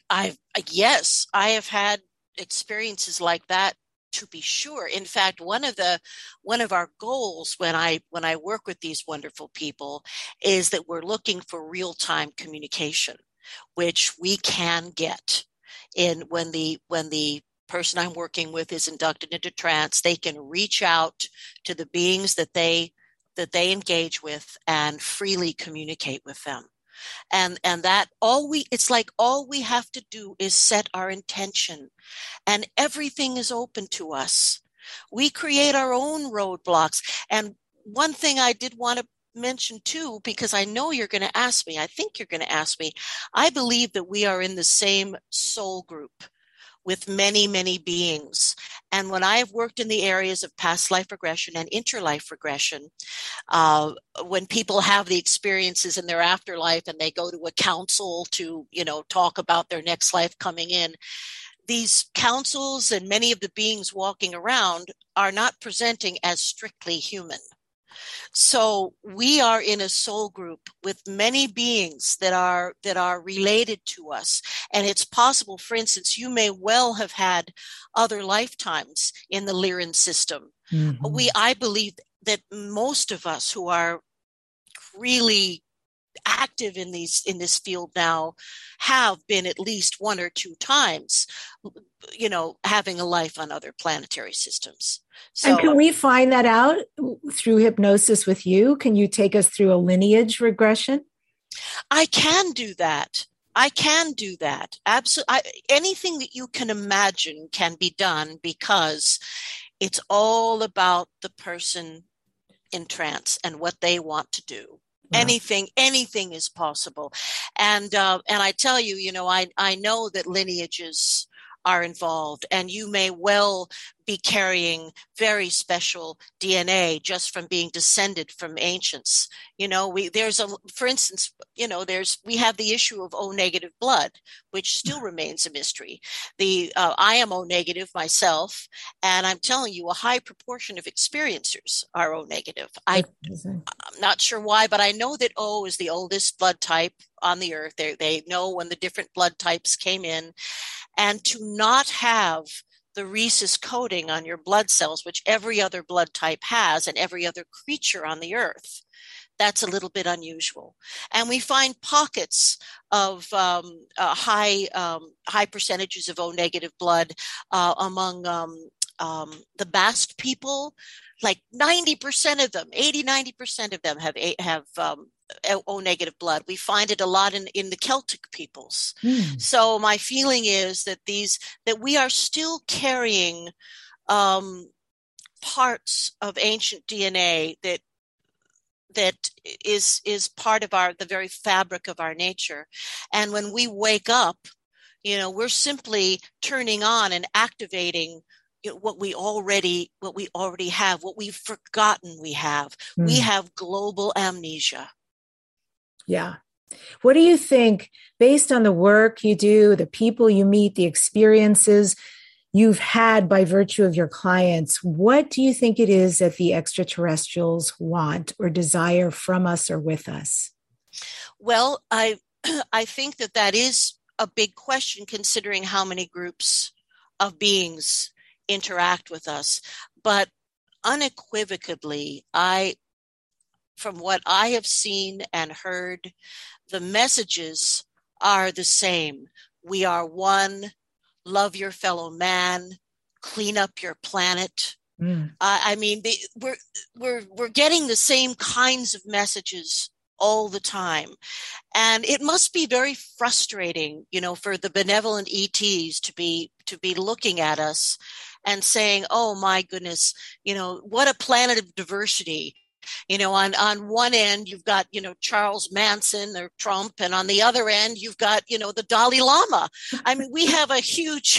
yes, I have had experiences like that, to be sure. In fact, one of our goals when I work with these wonderful people is that we're looking for real-time communication, which we can get when the person I'm working with is inducted into trance. They can reach out to the beings that they engage with and freely communicate with them. And that all we have to do is set our intention, and everything is open to us. We create our own roadblocks. And one thing I did want to mention too, because I know you're going to ask me, I think you're going to ask me, I believe that we are in the same soul group with many, many beings. And when I have worked in the areas of past life regression and interlife regression, when people have the experiences in their afterlife and they go to a council to, talk about their next life coming in, these councils and many of the beings walking around are not presenting as strictly human. So we are in a soul group with many beings that are related to us. And it's possible, for instance, you may well have had other lifetimes in the Lyran system. Mm-hmm. I believe that most of us who are really active in this field now have been at least one or two times, having a life on other planetary systems. So, and can we find that out through hypnosis with you? Can you take us through a lineage regression? I can do that. Absolutely. Anything that you can imagine can be done, because it's all about the person in trance and what they want to do. Wow. Anything is possible. And I tell you, I know that lineages are involved, and you may well be carrying very special DNA just from being descended from ancients. For instance, we have the issue of O negative blood, which still remains a mystery. I am O negative myself, and I'm telling you, a high proportion of experiencers are O negative. I'm not sure why, but I know that O is the oldest blood type on the earth. They know when the different blood types came in, and to not have the rhesus coating on your blood cells, which every other blood type has and every other creature on the earth, that's a little bit unusual. And we find pockets of high percentages of O negative blood among the Basque people, like 90% of them, 90% of them have O negative blood. We find it a lot in the Celtic peoples. So my feeling is that we are still carrying parts of ancient DNA that is part of the very fabric of our nature. And when we wake up, we're simply turning on and activating what we already have, what we've forgotten we have. We have global amnesia. Yeah. What do you think, based on the work you do, the people you meet, the experiences you've had by virtue of your clients, what do you think it is that the extraterrestrials want or desire from us or with us? Well, I think that is a big question, considering how many groups of beings interact with us. But unequivocally, from what I have seen and heard, the messages are the same. We are one. Love your fellow man. Clean up your planet. I mean, we're getting the same kinds of messages all the time, and it must be very frustrating, for the benevolent ETs to be looking at us and saying, "Oh my goodness, what a planet of diversity." On one end, you've got, Charles Manson or Trump, and on the other end, you've got, the Dalai Lama. I mean, we have a huge.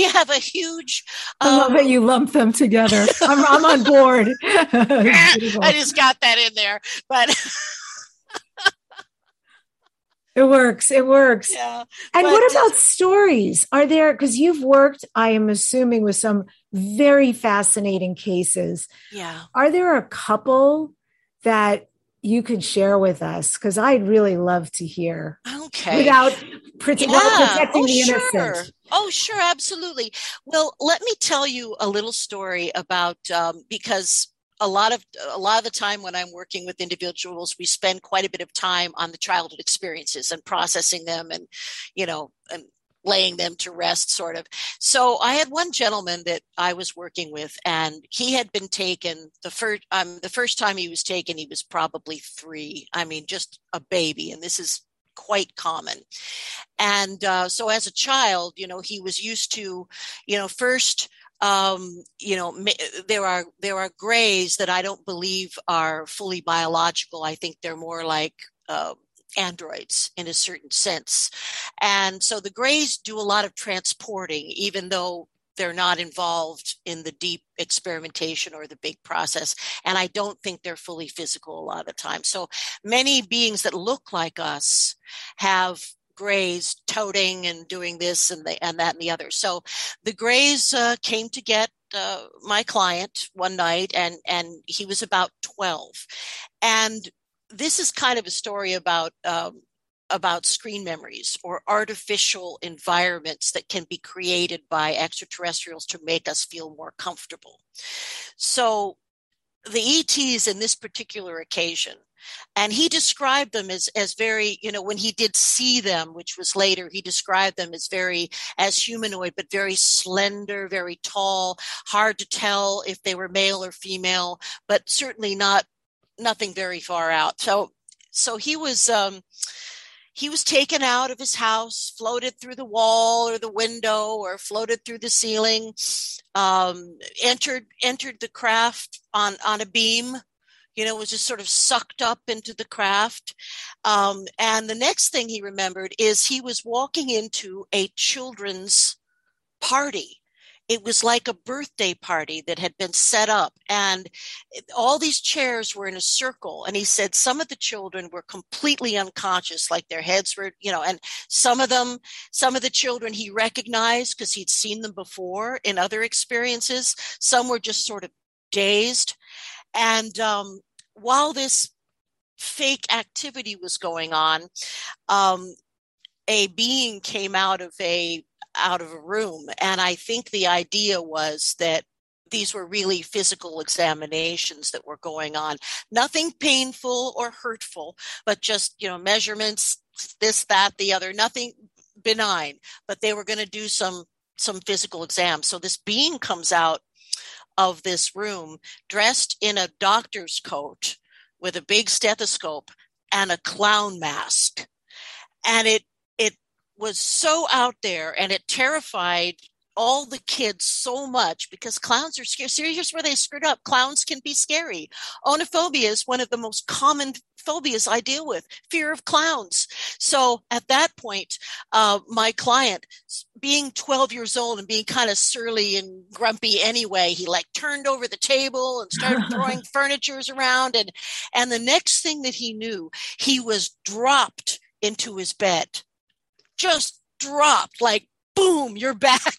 I love how you lump them together. I'm on board. I just got that in there, but It works. Yeah. And what about stories? Are there, because you've worked, I am assuming, with some very fascinating cases. Yeah. Are there a couple that you could share with us? Because I'd really love to hear. Okay. Without protecting the innocent. Oh, sure. Absolutely. Well, let me tell you a little story about, because a lot of the time when I'm working with individuals, we spend quite a bit of time on the childhood experiences and processing them and, and laying them to rest, sort of. So I had one gentleman that I was working with, and he had been taken the first time he was taken, he was probably 3. I mean, just a baby. And this is quite common. And so as a child, he was used to, first, there are grays that I don't believe are fully biological. I think they're more like androids in a certain sense. And so the grays do a lot of transporting, even though they're not involved in the deep experimentation or the big process. And I don't think they're fully physical a lot of the time. So many beings that look like us have grays toting and doing this and that and the other. So the grays came to get my client one night, and he was about 12. And this is kind of a story about screen memories or artificial environments that can be created by extraterrestrials to make us feel more comfortable. So the ETs in this particular occasion, and he described them as very, when he did see them, which was later, he described them as humanoid, but very slender, very tall, hard to tell if they were male or female, but certainly nothing very far out. So he was taken out of his house, floated through the wall or the window, or floated through the ceiling, entered the craft on a beam, was just sort of sucked up into the craft. And the next thing he remembered is he was walking into a children's party. It was like a birthday party that had been set up, and all these chairs were in a circle. And he said some of the children were completely unconscious, like their heads were, and some of the children he recognized because he'd seen them before in other experiences. Some were just sort of dazed. And while this fake activity was going on, a being came out of a room. And I think the idea was that these were really physical examinations that were going on. Nothing painful or hurtful, but just, measurements, this, that, the other, nothing benign, but they were going to do some physical exams. So this being comes out of this room dressed in a doctor's coat with a big stethoscope and a clown mask. And it was so out there, and it terrified all the kids so much because clowns are scary. See, here's where they screwed up. Clowns can be scary. Onophobia is one of the most common phobias I deal with, fear of clowns. So at that point, my client, being 12 years old and being kind of surly and grumpy anyway, he like turned over the table and started throwing furnitures around. And the next thing that he knew, he was dropped into his bed. Just dropped, like, boom, you're back.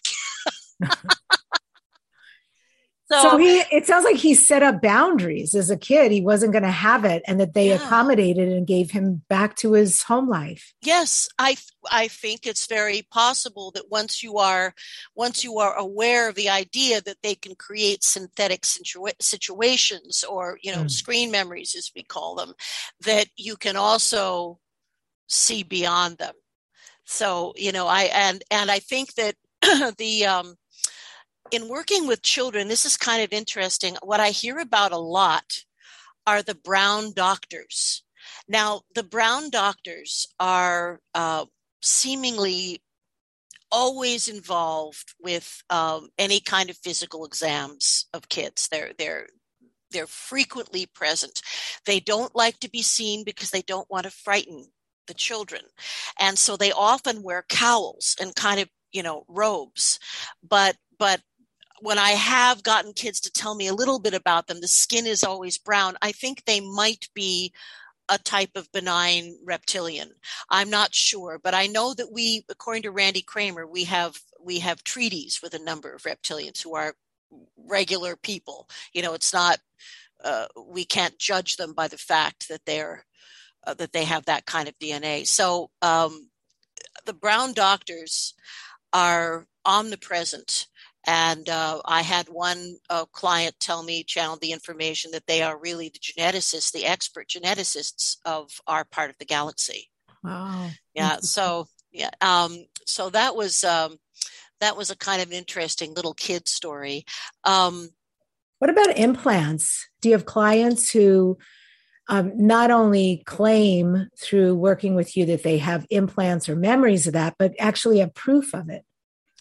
So it sounds like he set up boundaries as a kid. He wasn't going to have it, and that they accommodated and gave him back to his home life. Yes, I think it's very possible that once you are aware of the idea that they can create synthetic situations, or screen memories as we call them, that you can also see beyond them. So, I think that in working with children, this is kind of interesting. What I hear about a lot are the brown doctors. Now, the brown doctors are seemingly always involved with any kind of physical exams of kids. They're frequently present. They don't like to be seen because they don't want to frighten the children. And so they often wear cowls and kind of, robes. But when I have gotten kids to tell me a little bit about them, the skin is always brown. I think they might be a type of benign reptilian. I'm not sure, but I know that according to Randy Kramer, we have treaties with a number of reptilians who are regular people. It's not, we can't judge them by the fact that that they have that kind of DNA. So the brown doctors are omnipresent. And I had one client tell me, channeled the information, that they are really the geneticists, the expert geneticists of our part of the galaxy. Wow. Yeah. So that was a kind of interesting little kid story. What about implants? Do you have clients who not only claim through working with you that they have implants or memories of that, but actually have proof of it?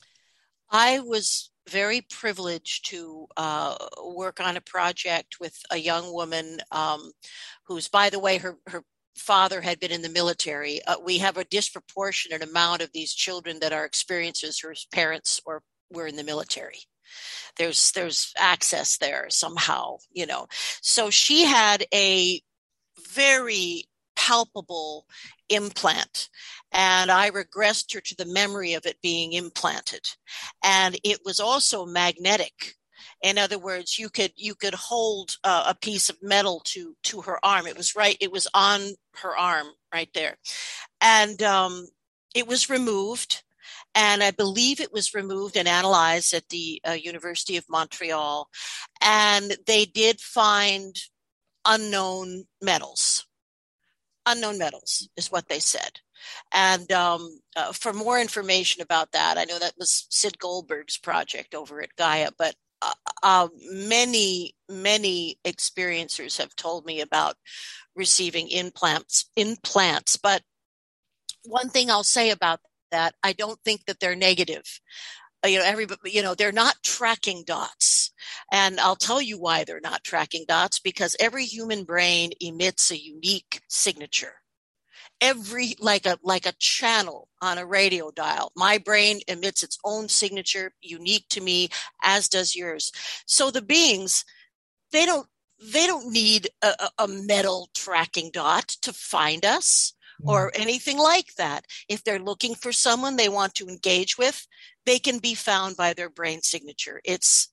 I was very privileged to work on a project with a young woman who's, by the way, her father had been in the military. We have a disproportionate amount of these children that are experiencers whose parents were in the military. There's access there somehow, So she had a very palpable implant, and I regressed her to the memory of it being implanted. And it was also magnetic. In other words, you could hold a piece of metal to her arm. It was on her arm right there. And it was removed. And I believe it was removed and analyzed at the University of Montreal. And they did find unknown metals. Unknown metals is what they said. And for more information about that, I know that was Sid Goldberg's project over at Gaia, but many experiencers have told me about receiving implants. But one thing I'll say about that, I don't think that they're negative. Everybody, they're not tracking dots. And I'll tell you why they're not tracking dots, because every human brain emits a unique signature. Like a channel on a radio dial. My brain emits its own signature, unique to me, as does yours. So the beings, they don't need a metal tracking dot to find us or anything like that. If they're looking for someone they want to engage with, they can be found by their brain signature. It's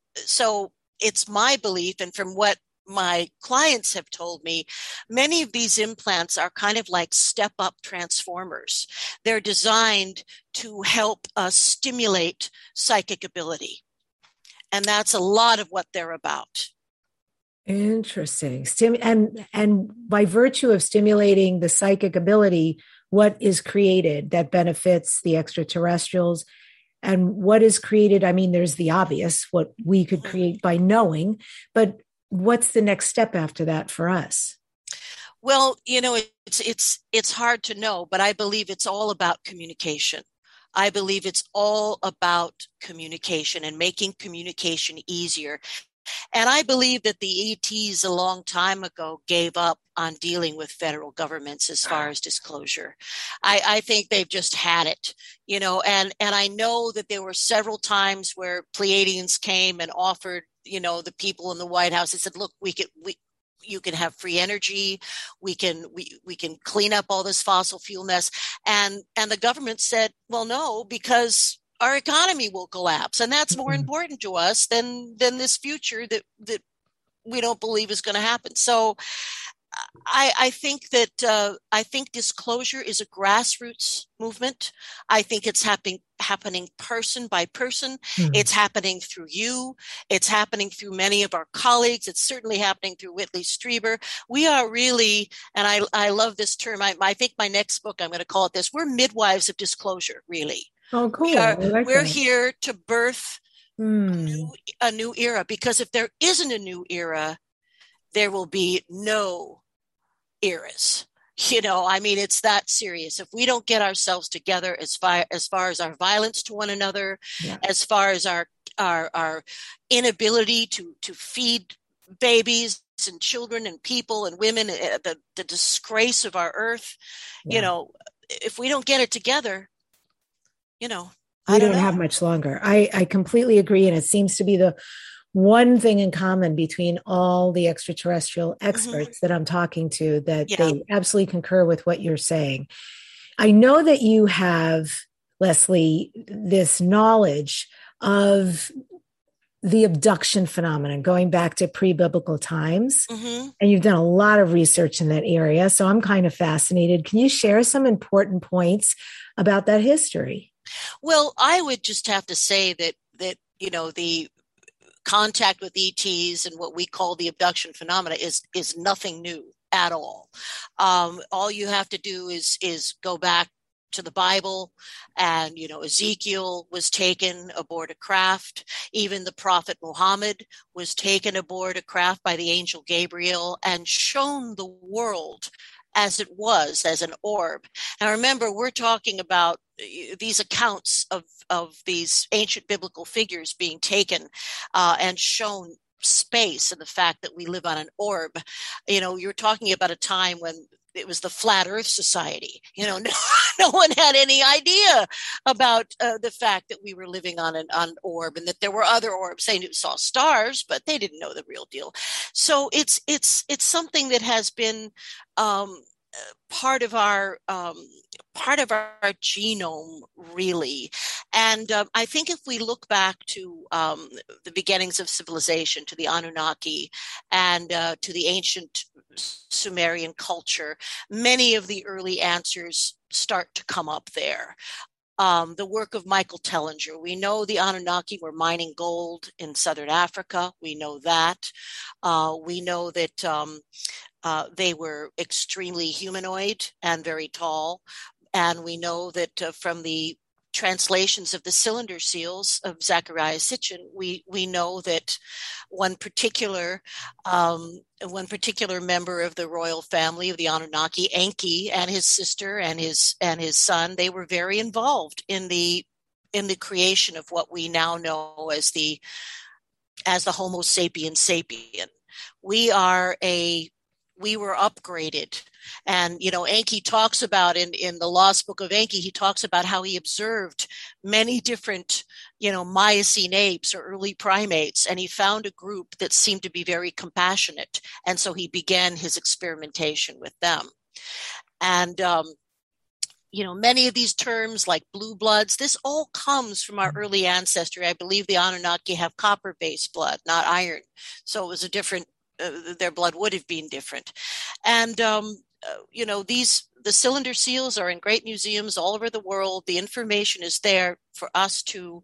my belief, and from what my clients have told me, many of these implants are kind of like step-up transformers. They're designed to help stimulate psychic ability. And that's a lot of what they're about. Interesting. And by virtue of stimulating the psychic ability, what is created that benefits the extraterrestrials and what is created. I mean, there's the obvious, what we could create by knowing, but what's the next step after that for us? Well, it's hard to know, but I believe it's all about communication. I believe it's all about communication and making communication easier. And I believe that the ETs a long time ago gave up on dealing with federal governments as far as disclosure. I think they've just had it, and I know that there were several times where Pleiadians came and offered, the people in the White House, they said, look, you can have free energy. We can clean up all this fossil fuel mess. And the government said, well, no, because our economy will collapse. And that's more important to us than this future that we don't believe is going to happen. So I think that I think disclosure is a grassroots movement. I think it's happening person by person. It's happening through you. It's happening through many of our colleagues. It's certainly happening through Whitley Strieber. We are really, and I love this term. I think my next book, I'm going to call it this. We're midwives of disclosure, really. Oh, cool. We're here to birth a new era, because if there isn't a new era, there will be no eras. It's that serious. If we don't get ourselves together as far as our violence to one another, as far as our inability to feed babies and children and people and women, the disgrace of our earth, if we don't get it together, we don't have much longer. I completely agree. And it seems to be the one thing in common between all the extraterrestrial experts that I'm talking to, that they absolutely concur with what you're saying. I know that you have, Leslie, this knowledge of the abduction phenomenon going back to pre-biblical times. And you've done a lot of research in that area. So I'm kind of fascinated. Can you share some important points about that history? Well, I would just have to say that the contact with ETs and what we call the abduction phenomena is nothing new at all. All you have to do is go back to the Bible, and Ezekiel was taken aboard a craft. Even the prophet Muhammad was taken aboard a craft by the angel Gabriel and shown the world as it was, as an orb. Now remember, we're talking about these accounts of these ancient biblical figures being taken and shown space, and the fact that we live on an orb. You're talking about a time when it was the Flat Earth Society. No one had any idea about the fact that we were living on an orb, and that there were other orbs. They saw stars, but they didn't know the real deal. So it's something that has been part of our genome, really. And I think if we look back to the beginnings of civilization, to the Anunnaki, and to the ancient Sumerian culture, many of the early answers start to come up there. The work of Michael Tellinger. We know the Anunnaki were mining gold in southern Africa. We know that. We know that they were extremely humanoid and very tall. And we know that from the translations of the cylinder seals of Zecharia Sitchin, we know that one particular member of the royal family of the Anunnaki, Enki, and his sister and his son, they were very involved in the creation of what we now know as the Homo sapiens sapien. We were upgraded. And, Enki talks about in the Lost Book of Enki, he talks about how he observed many different, Miocene apes or early primates, and he found a group that seemed to be very compassionate. And so he began his experimentation with them. And, many of these terms like blue bloods, this all comes from our early ancestry. I believe the Anunnaki have copper-based blood, not iron. So it was a different, their blood would have been different. And, the cylinder seals are in great museums all over the world. The information is there for us to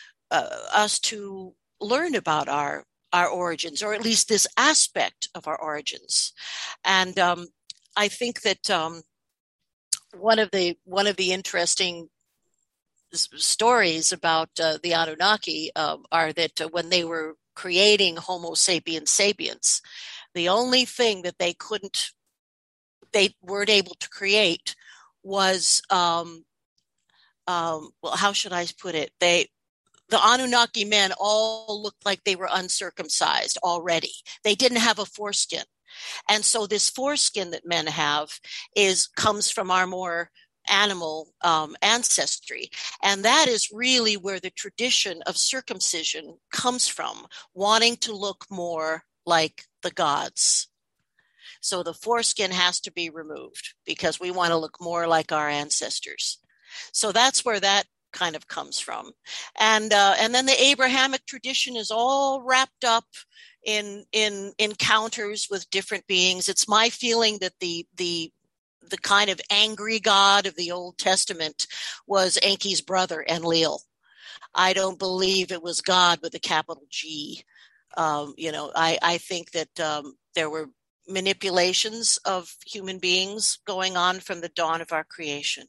learn about our origins, or at least this aspect of our origins. And I think that one of the interesting stories about the Anunnaki are that when they were creating Homo sapiens sapiens, the only thing that they weren't able to create was, well, how should I put it? The Anunnaki men all looked like they were uncircumcised already. They didn't have a foreskin. And so this foreskin that men have comes from our more animal ancestry. And that is really where the tradition of circumcision comes from, wanting to look more like the gods. So the foreskin has to be removed because we want to look more like our ancestors. So that's where that kind of comes from. And then the Abrahamic tradition is all wrapped up in encounters with different beings. It's my feeling that the kind of angry God of the Old Testament was Enki's brother, Enlil. I don't believe it was God with a capital G. I think that there were manipulations of human beings going on from the dawn of our creation.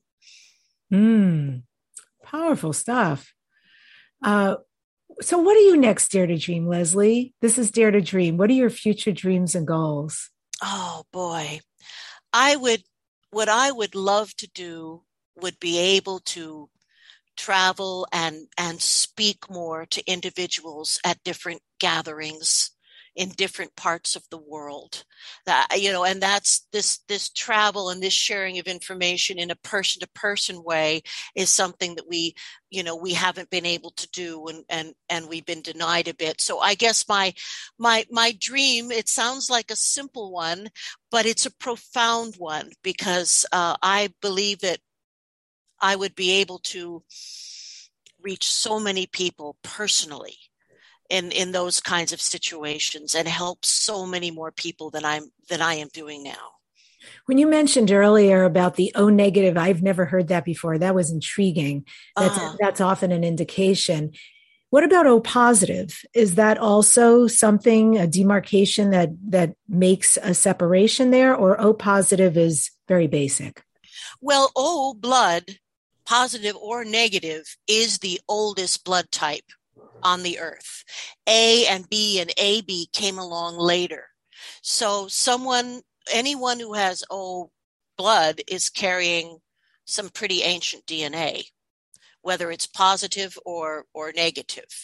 Powerful stuff. So what are you next, Dare to Dream, Leslie? This is Dare to Dream. What are your future dreams and goals? Oh boy. What I would love to do would be able to travel and speak more to individuals at different gatherings in different parts of the world. And that's this travel and this sharing of information in a person to person way is something that we haven't been able to do, and we've been denied a bit. So I guess my dream, it sounds like a simple one, but it's a profound one, because I believe that I would be able to reach so many people personally in those kinds of situations and help so many more people than I am doing now. When you mentioned earlier about the O negative, I've never heard that before. That was intriguing. That's often an indication. What about O positive? Is that also something, a demarcation that makes a separation there, or O positive is very basic? Well, O blood, positive or negative, is the oldest blood type on the earth. A and B and AB came along later. So anyone who has O blood is carrying some pretty ancient DNA, whether it's positive or negative.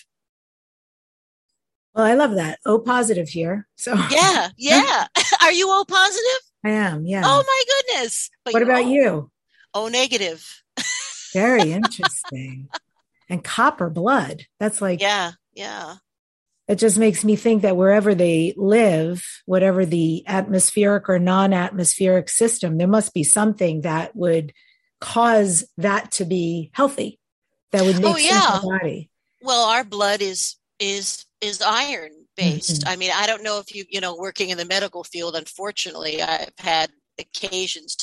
Well, I love that. O positive here. So yeah. Are you O positive? I am. Yeah. Oh my goodness. But what about you? O negative. Very interesting. And copper blood. That's like, yeah. It just makes me think that wherever they live, whatever the atmospheric or non-atmospheric system, there must be something that would cause that to be healthy, that would make sense in the body. Well, our blood is iron based. Mm-hmm. I mean, I don't know if you working in the medical field, unfortunately, I've had occasions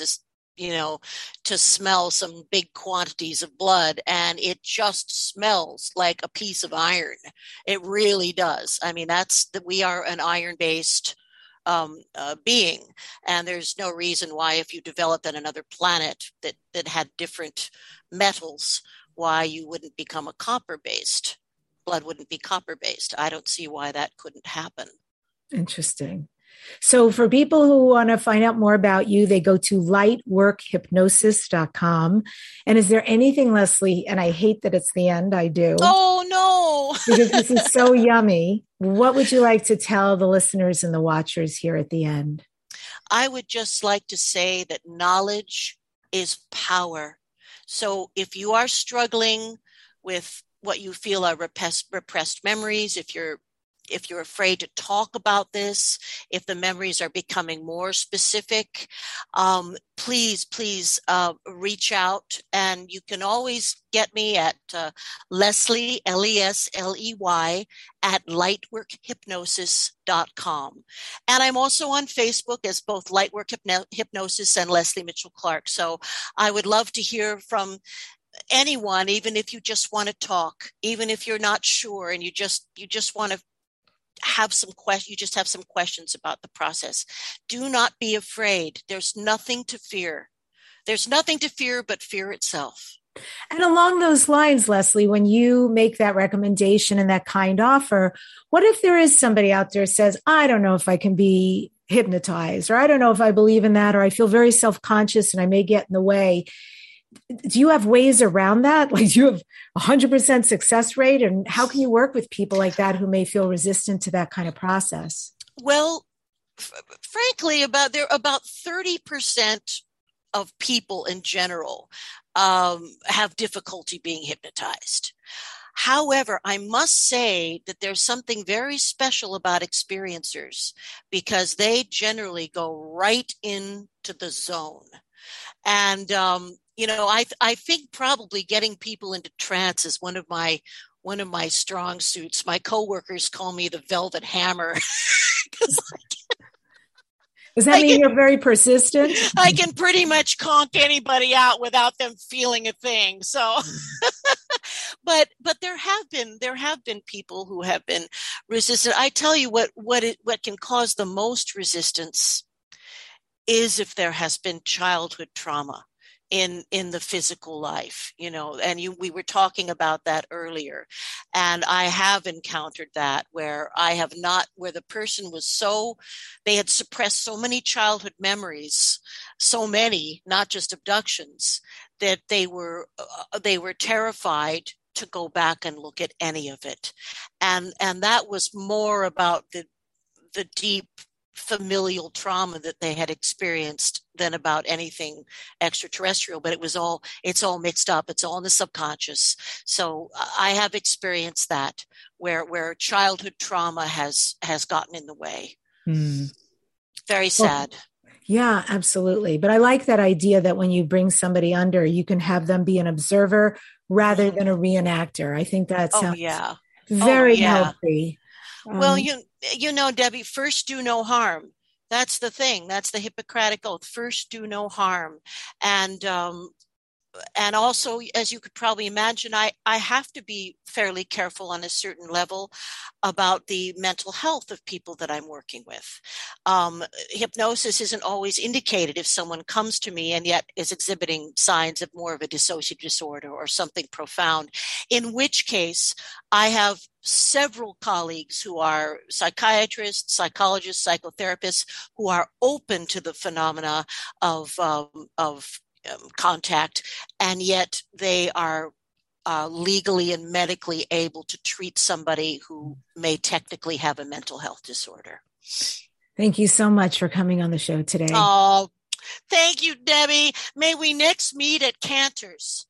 to smell some big quantities of blood, and it just smells like a piece of iron. It really does. I mean, we are an iron-based being, and there's no reason why, if you developed on another planet that had different metals, why you wouldn't become a copper-based. Blood wouldn't be copper-based. I don't see why that couldn't happen. Interesting. So for people who want to find out more about you, they go to lightworkhypnosis.com. And is there anything, Leslie, and I hate that it's the end, I do. Oh, no. Because this is so yummy. What would you like to tell the listeners and the watchers here at the end? I would just like to say that knowledge is power. So if you are struggling with what you feel are repressed memories, if you're afraid to talk about this, if the memories are becoming more specific, please reach out. And you can always get me at Leslie, Lesley, at lightworkhypnosis.com. And I'm also on Facebook as both Lightwork Hypnosis and Leslie Mitchell Clark. So I would love to hear from anyone, even if you just want to talk, even if you're not sure and you just want to have some questions about the process. Do not be afraid. There's nothing to fear. There's nothing to fear but fear itself. And along those lines, Leslie, when you make that recommendation and that kind offer, what if there is somebody out there who says, I don't know if I can be hypnotized, or I don't know if I believe in that, or I feel very self-conscious and I may get in the way. Do you have ways around that? Like, do you have 100% success rate? And how can you work with people like that who may feel resistant to that kind of process? Well, frankly, about 30% of people in general have difficulty being hypnotized. However, I must say that there's something very special about experiencers, because they generally go right into the zone. And, I think probably getting people into trance is one of my strong suits. My coworkers call me the Velvet Hammer. Does that mean you're very persistent? I can pretty much conk anybody out without them feeling a thing. So, but there have been people who have been resistant. I tell you what can cause the most resistance is if there has been childhood trauma in the physical life, and we were talking about that earlier. And I have encountered that where the person was they had suppressed so many childhood memories, so many, not just abductions, that they were terrified to go back and look at any of it. And that was more about the deep familial trauma that they had experienced than about anything extraterrestrial, but it's all mixed up. It's all in the subconscious. So I have experienced that where childhood trauma has gotten in the way. Very sad. Well, yeah, absolutely. But I like that idea that when you bring somebody under, you can have them be an observer rather than a reenactor. I think that sounds very healthy. Well, Debbie, first do no harm. That's the thing. That's the Hippocratic Oath. First do no harm. And also, as you could probably imagine, I have to be fairly careful on a certain level about the mental health of people that I'm working with. Hypnosis isn't always indicated if someone comes to me and yet is exhibiting signs of more of a dissociative disorder or something profound, in which case I have several colleagues who are psychiatrists, psychologists, psychotherapists who are open to the phenomena of contact, and yet they are legally and medically able to treat somebody who may technically have a mental health disorder. Thank you so much for coming on the show today. Oh, thank you, Debbie. May we next meet at Cantor's.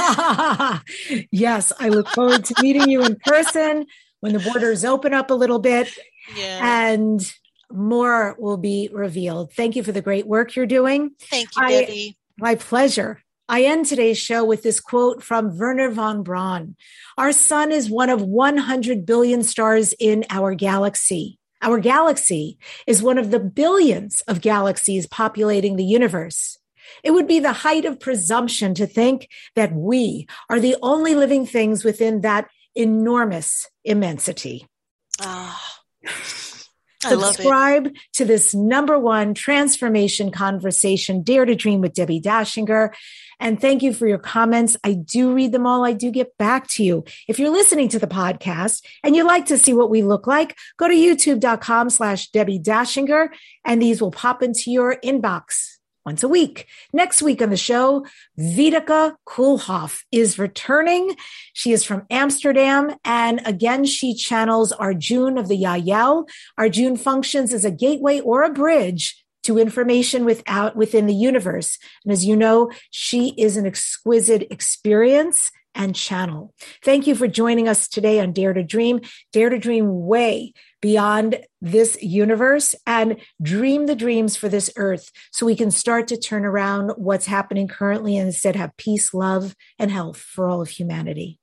Yes, I look forward to meeting you in person when the borders open up a little bit. Yeah. And more will be revealed. Thank you for the great work you're doing. Thank you, Debbie. My pleasure. I end today's show with this quote from Wernher von Braun. Our sun is one of 100 billion stars in our galaxy. Our galaxy is one of the billions of galaxies populating the universe. It would be the height of presumption to think that we are the only living things within that enormous immensity. Subscribe to this #1 transformation conversation, Dare to Dream with Debbie Dashinger. And thank you for your comments. I do read them all. I do get back to you. If you're listening to the podcast and you'd like to see what we look like, go to youtube.com/Debbie Dashinger, and these will pop into your inbox once a week. Next week on the show, Vedica Koolhof is returning. She is from Amsterdam. And again, she channels Arjun of the Yahyel. Arjun functions as a gateway or a bridge to information within the universe. And as you know, she is an exquisite experience and channel. Thank you for joining us today on Dare to Dream. Dare to dream way beyond this universe and dream the dreams for this earth so we can start to turn around what's happening currently and instead have peace, love, and health for all of humanity.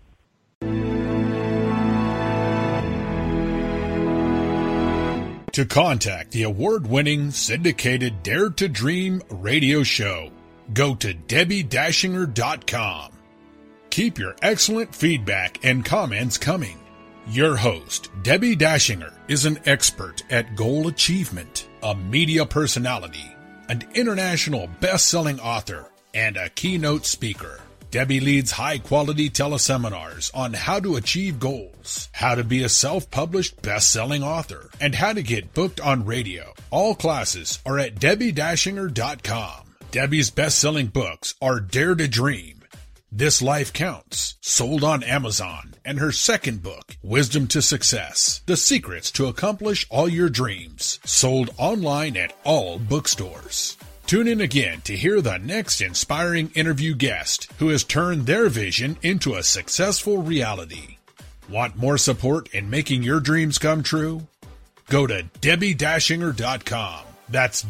To contact the award-winning syndicated Dare to Dream radio show, go to DebbieDashinger.com. Keep your excellent feedback and comments coming. Your host, Debbie Dashinger, is an expert at goal achievement, a media personality, an international best-selling author, and a keynote speaker. Debbie leads high-quality teleseminars on how to achieve goals, how to be a self-published best-selling author, and how to get booked on radio. All classes are at DebbieDashinger.com. Debbie's best-selling books are Dare to Dream, This Life Counts, sold on Amazon, and her second book, Wisdom to Success, The Secrets to Accomplish All Your Dreams, sold online at all bookstores. Tune in again to hear the next inspiring interview guest who has turned their vision into a successful reality. Want more support in making your dreams come true? Go to DebbieDashinger.com. That's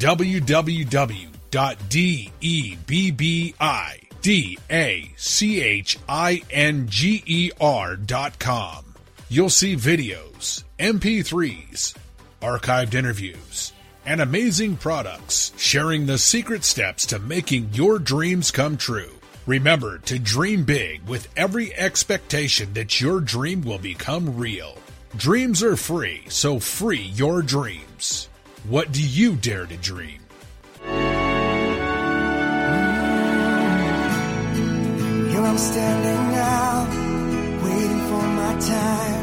www.DebbieDashinger.com. You'll see videos, MP3s, archived interviews, and amazing products sharing the secret steps to making your dreams come true. Remember to dream big with every expectation that your dream will become real. Dreams are free, so free your dreams. What do you dare to dream? Here I'm standing now, waiting for my time.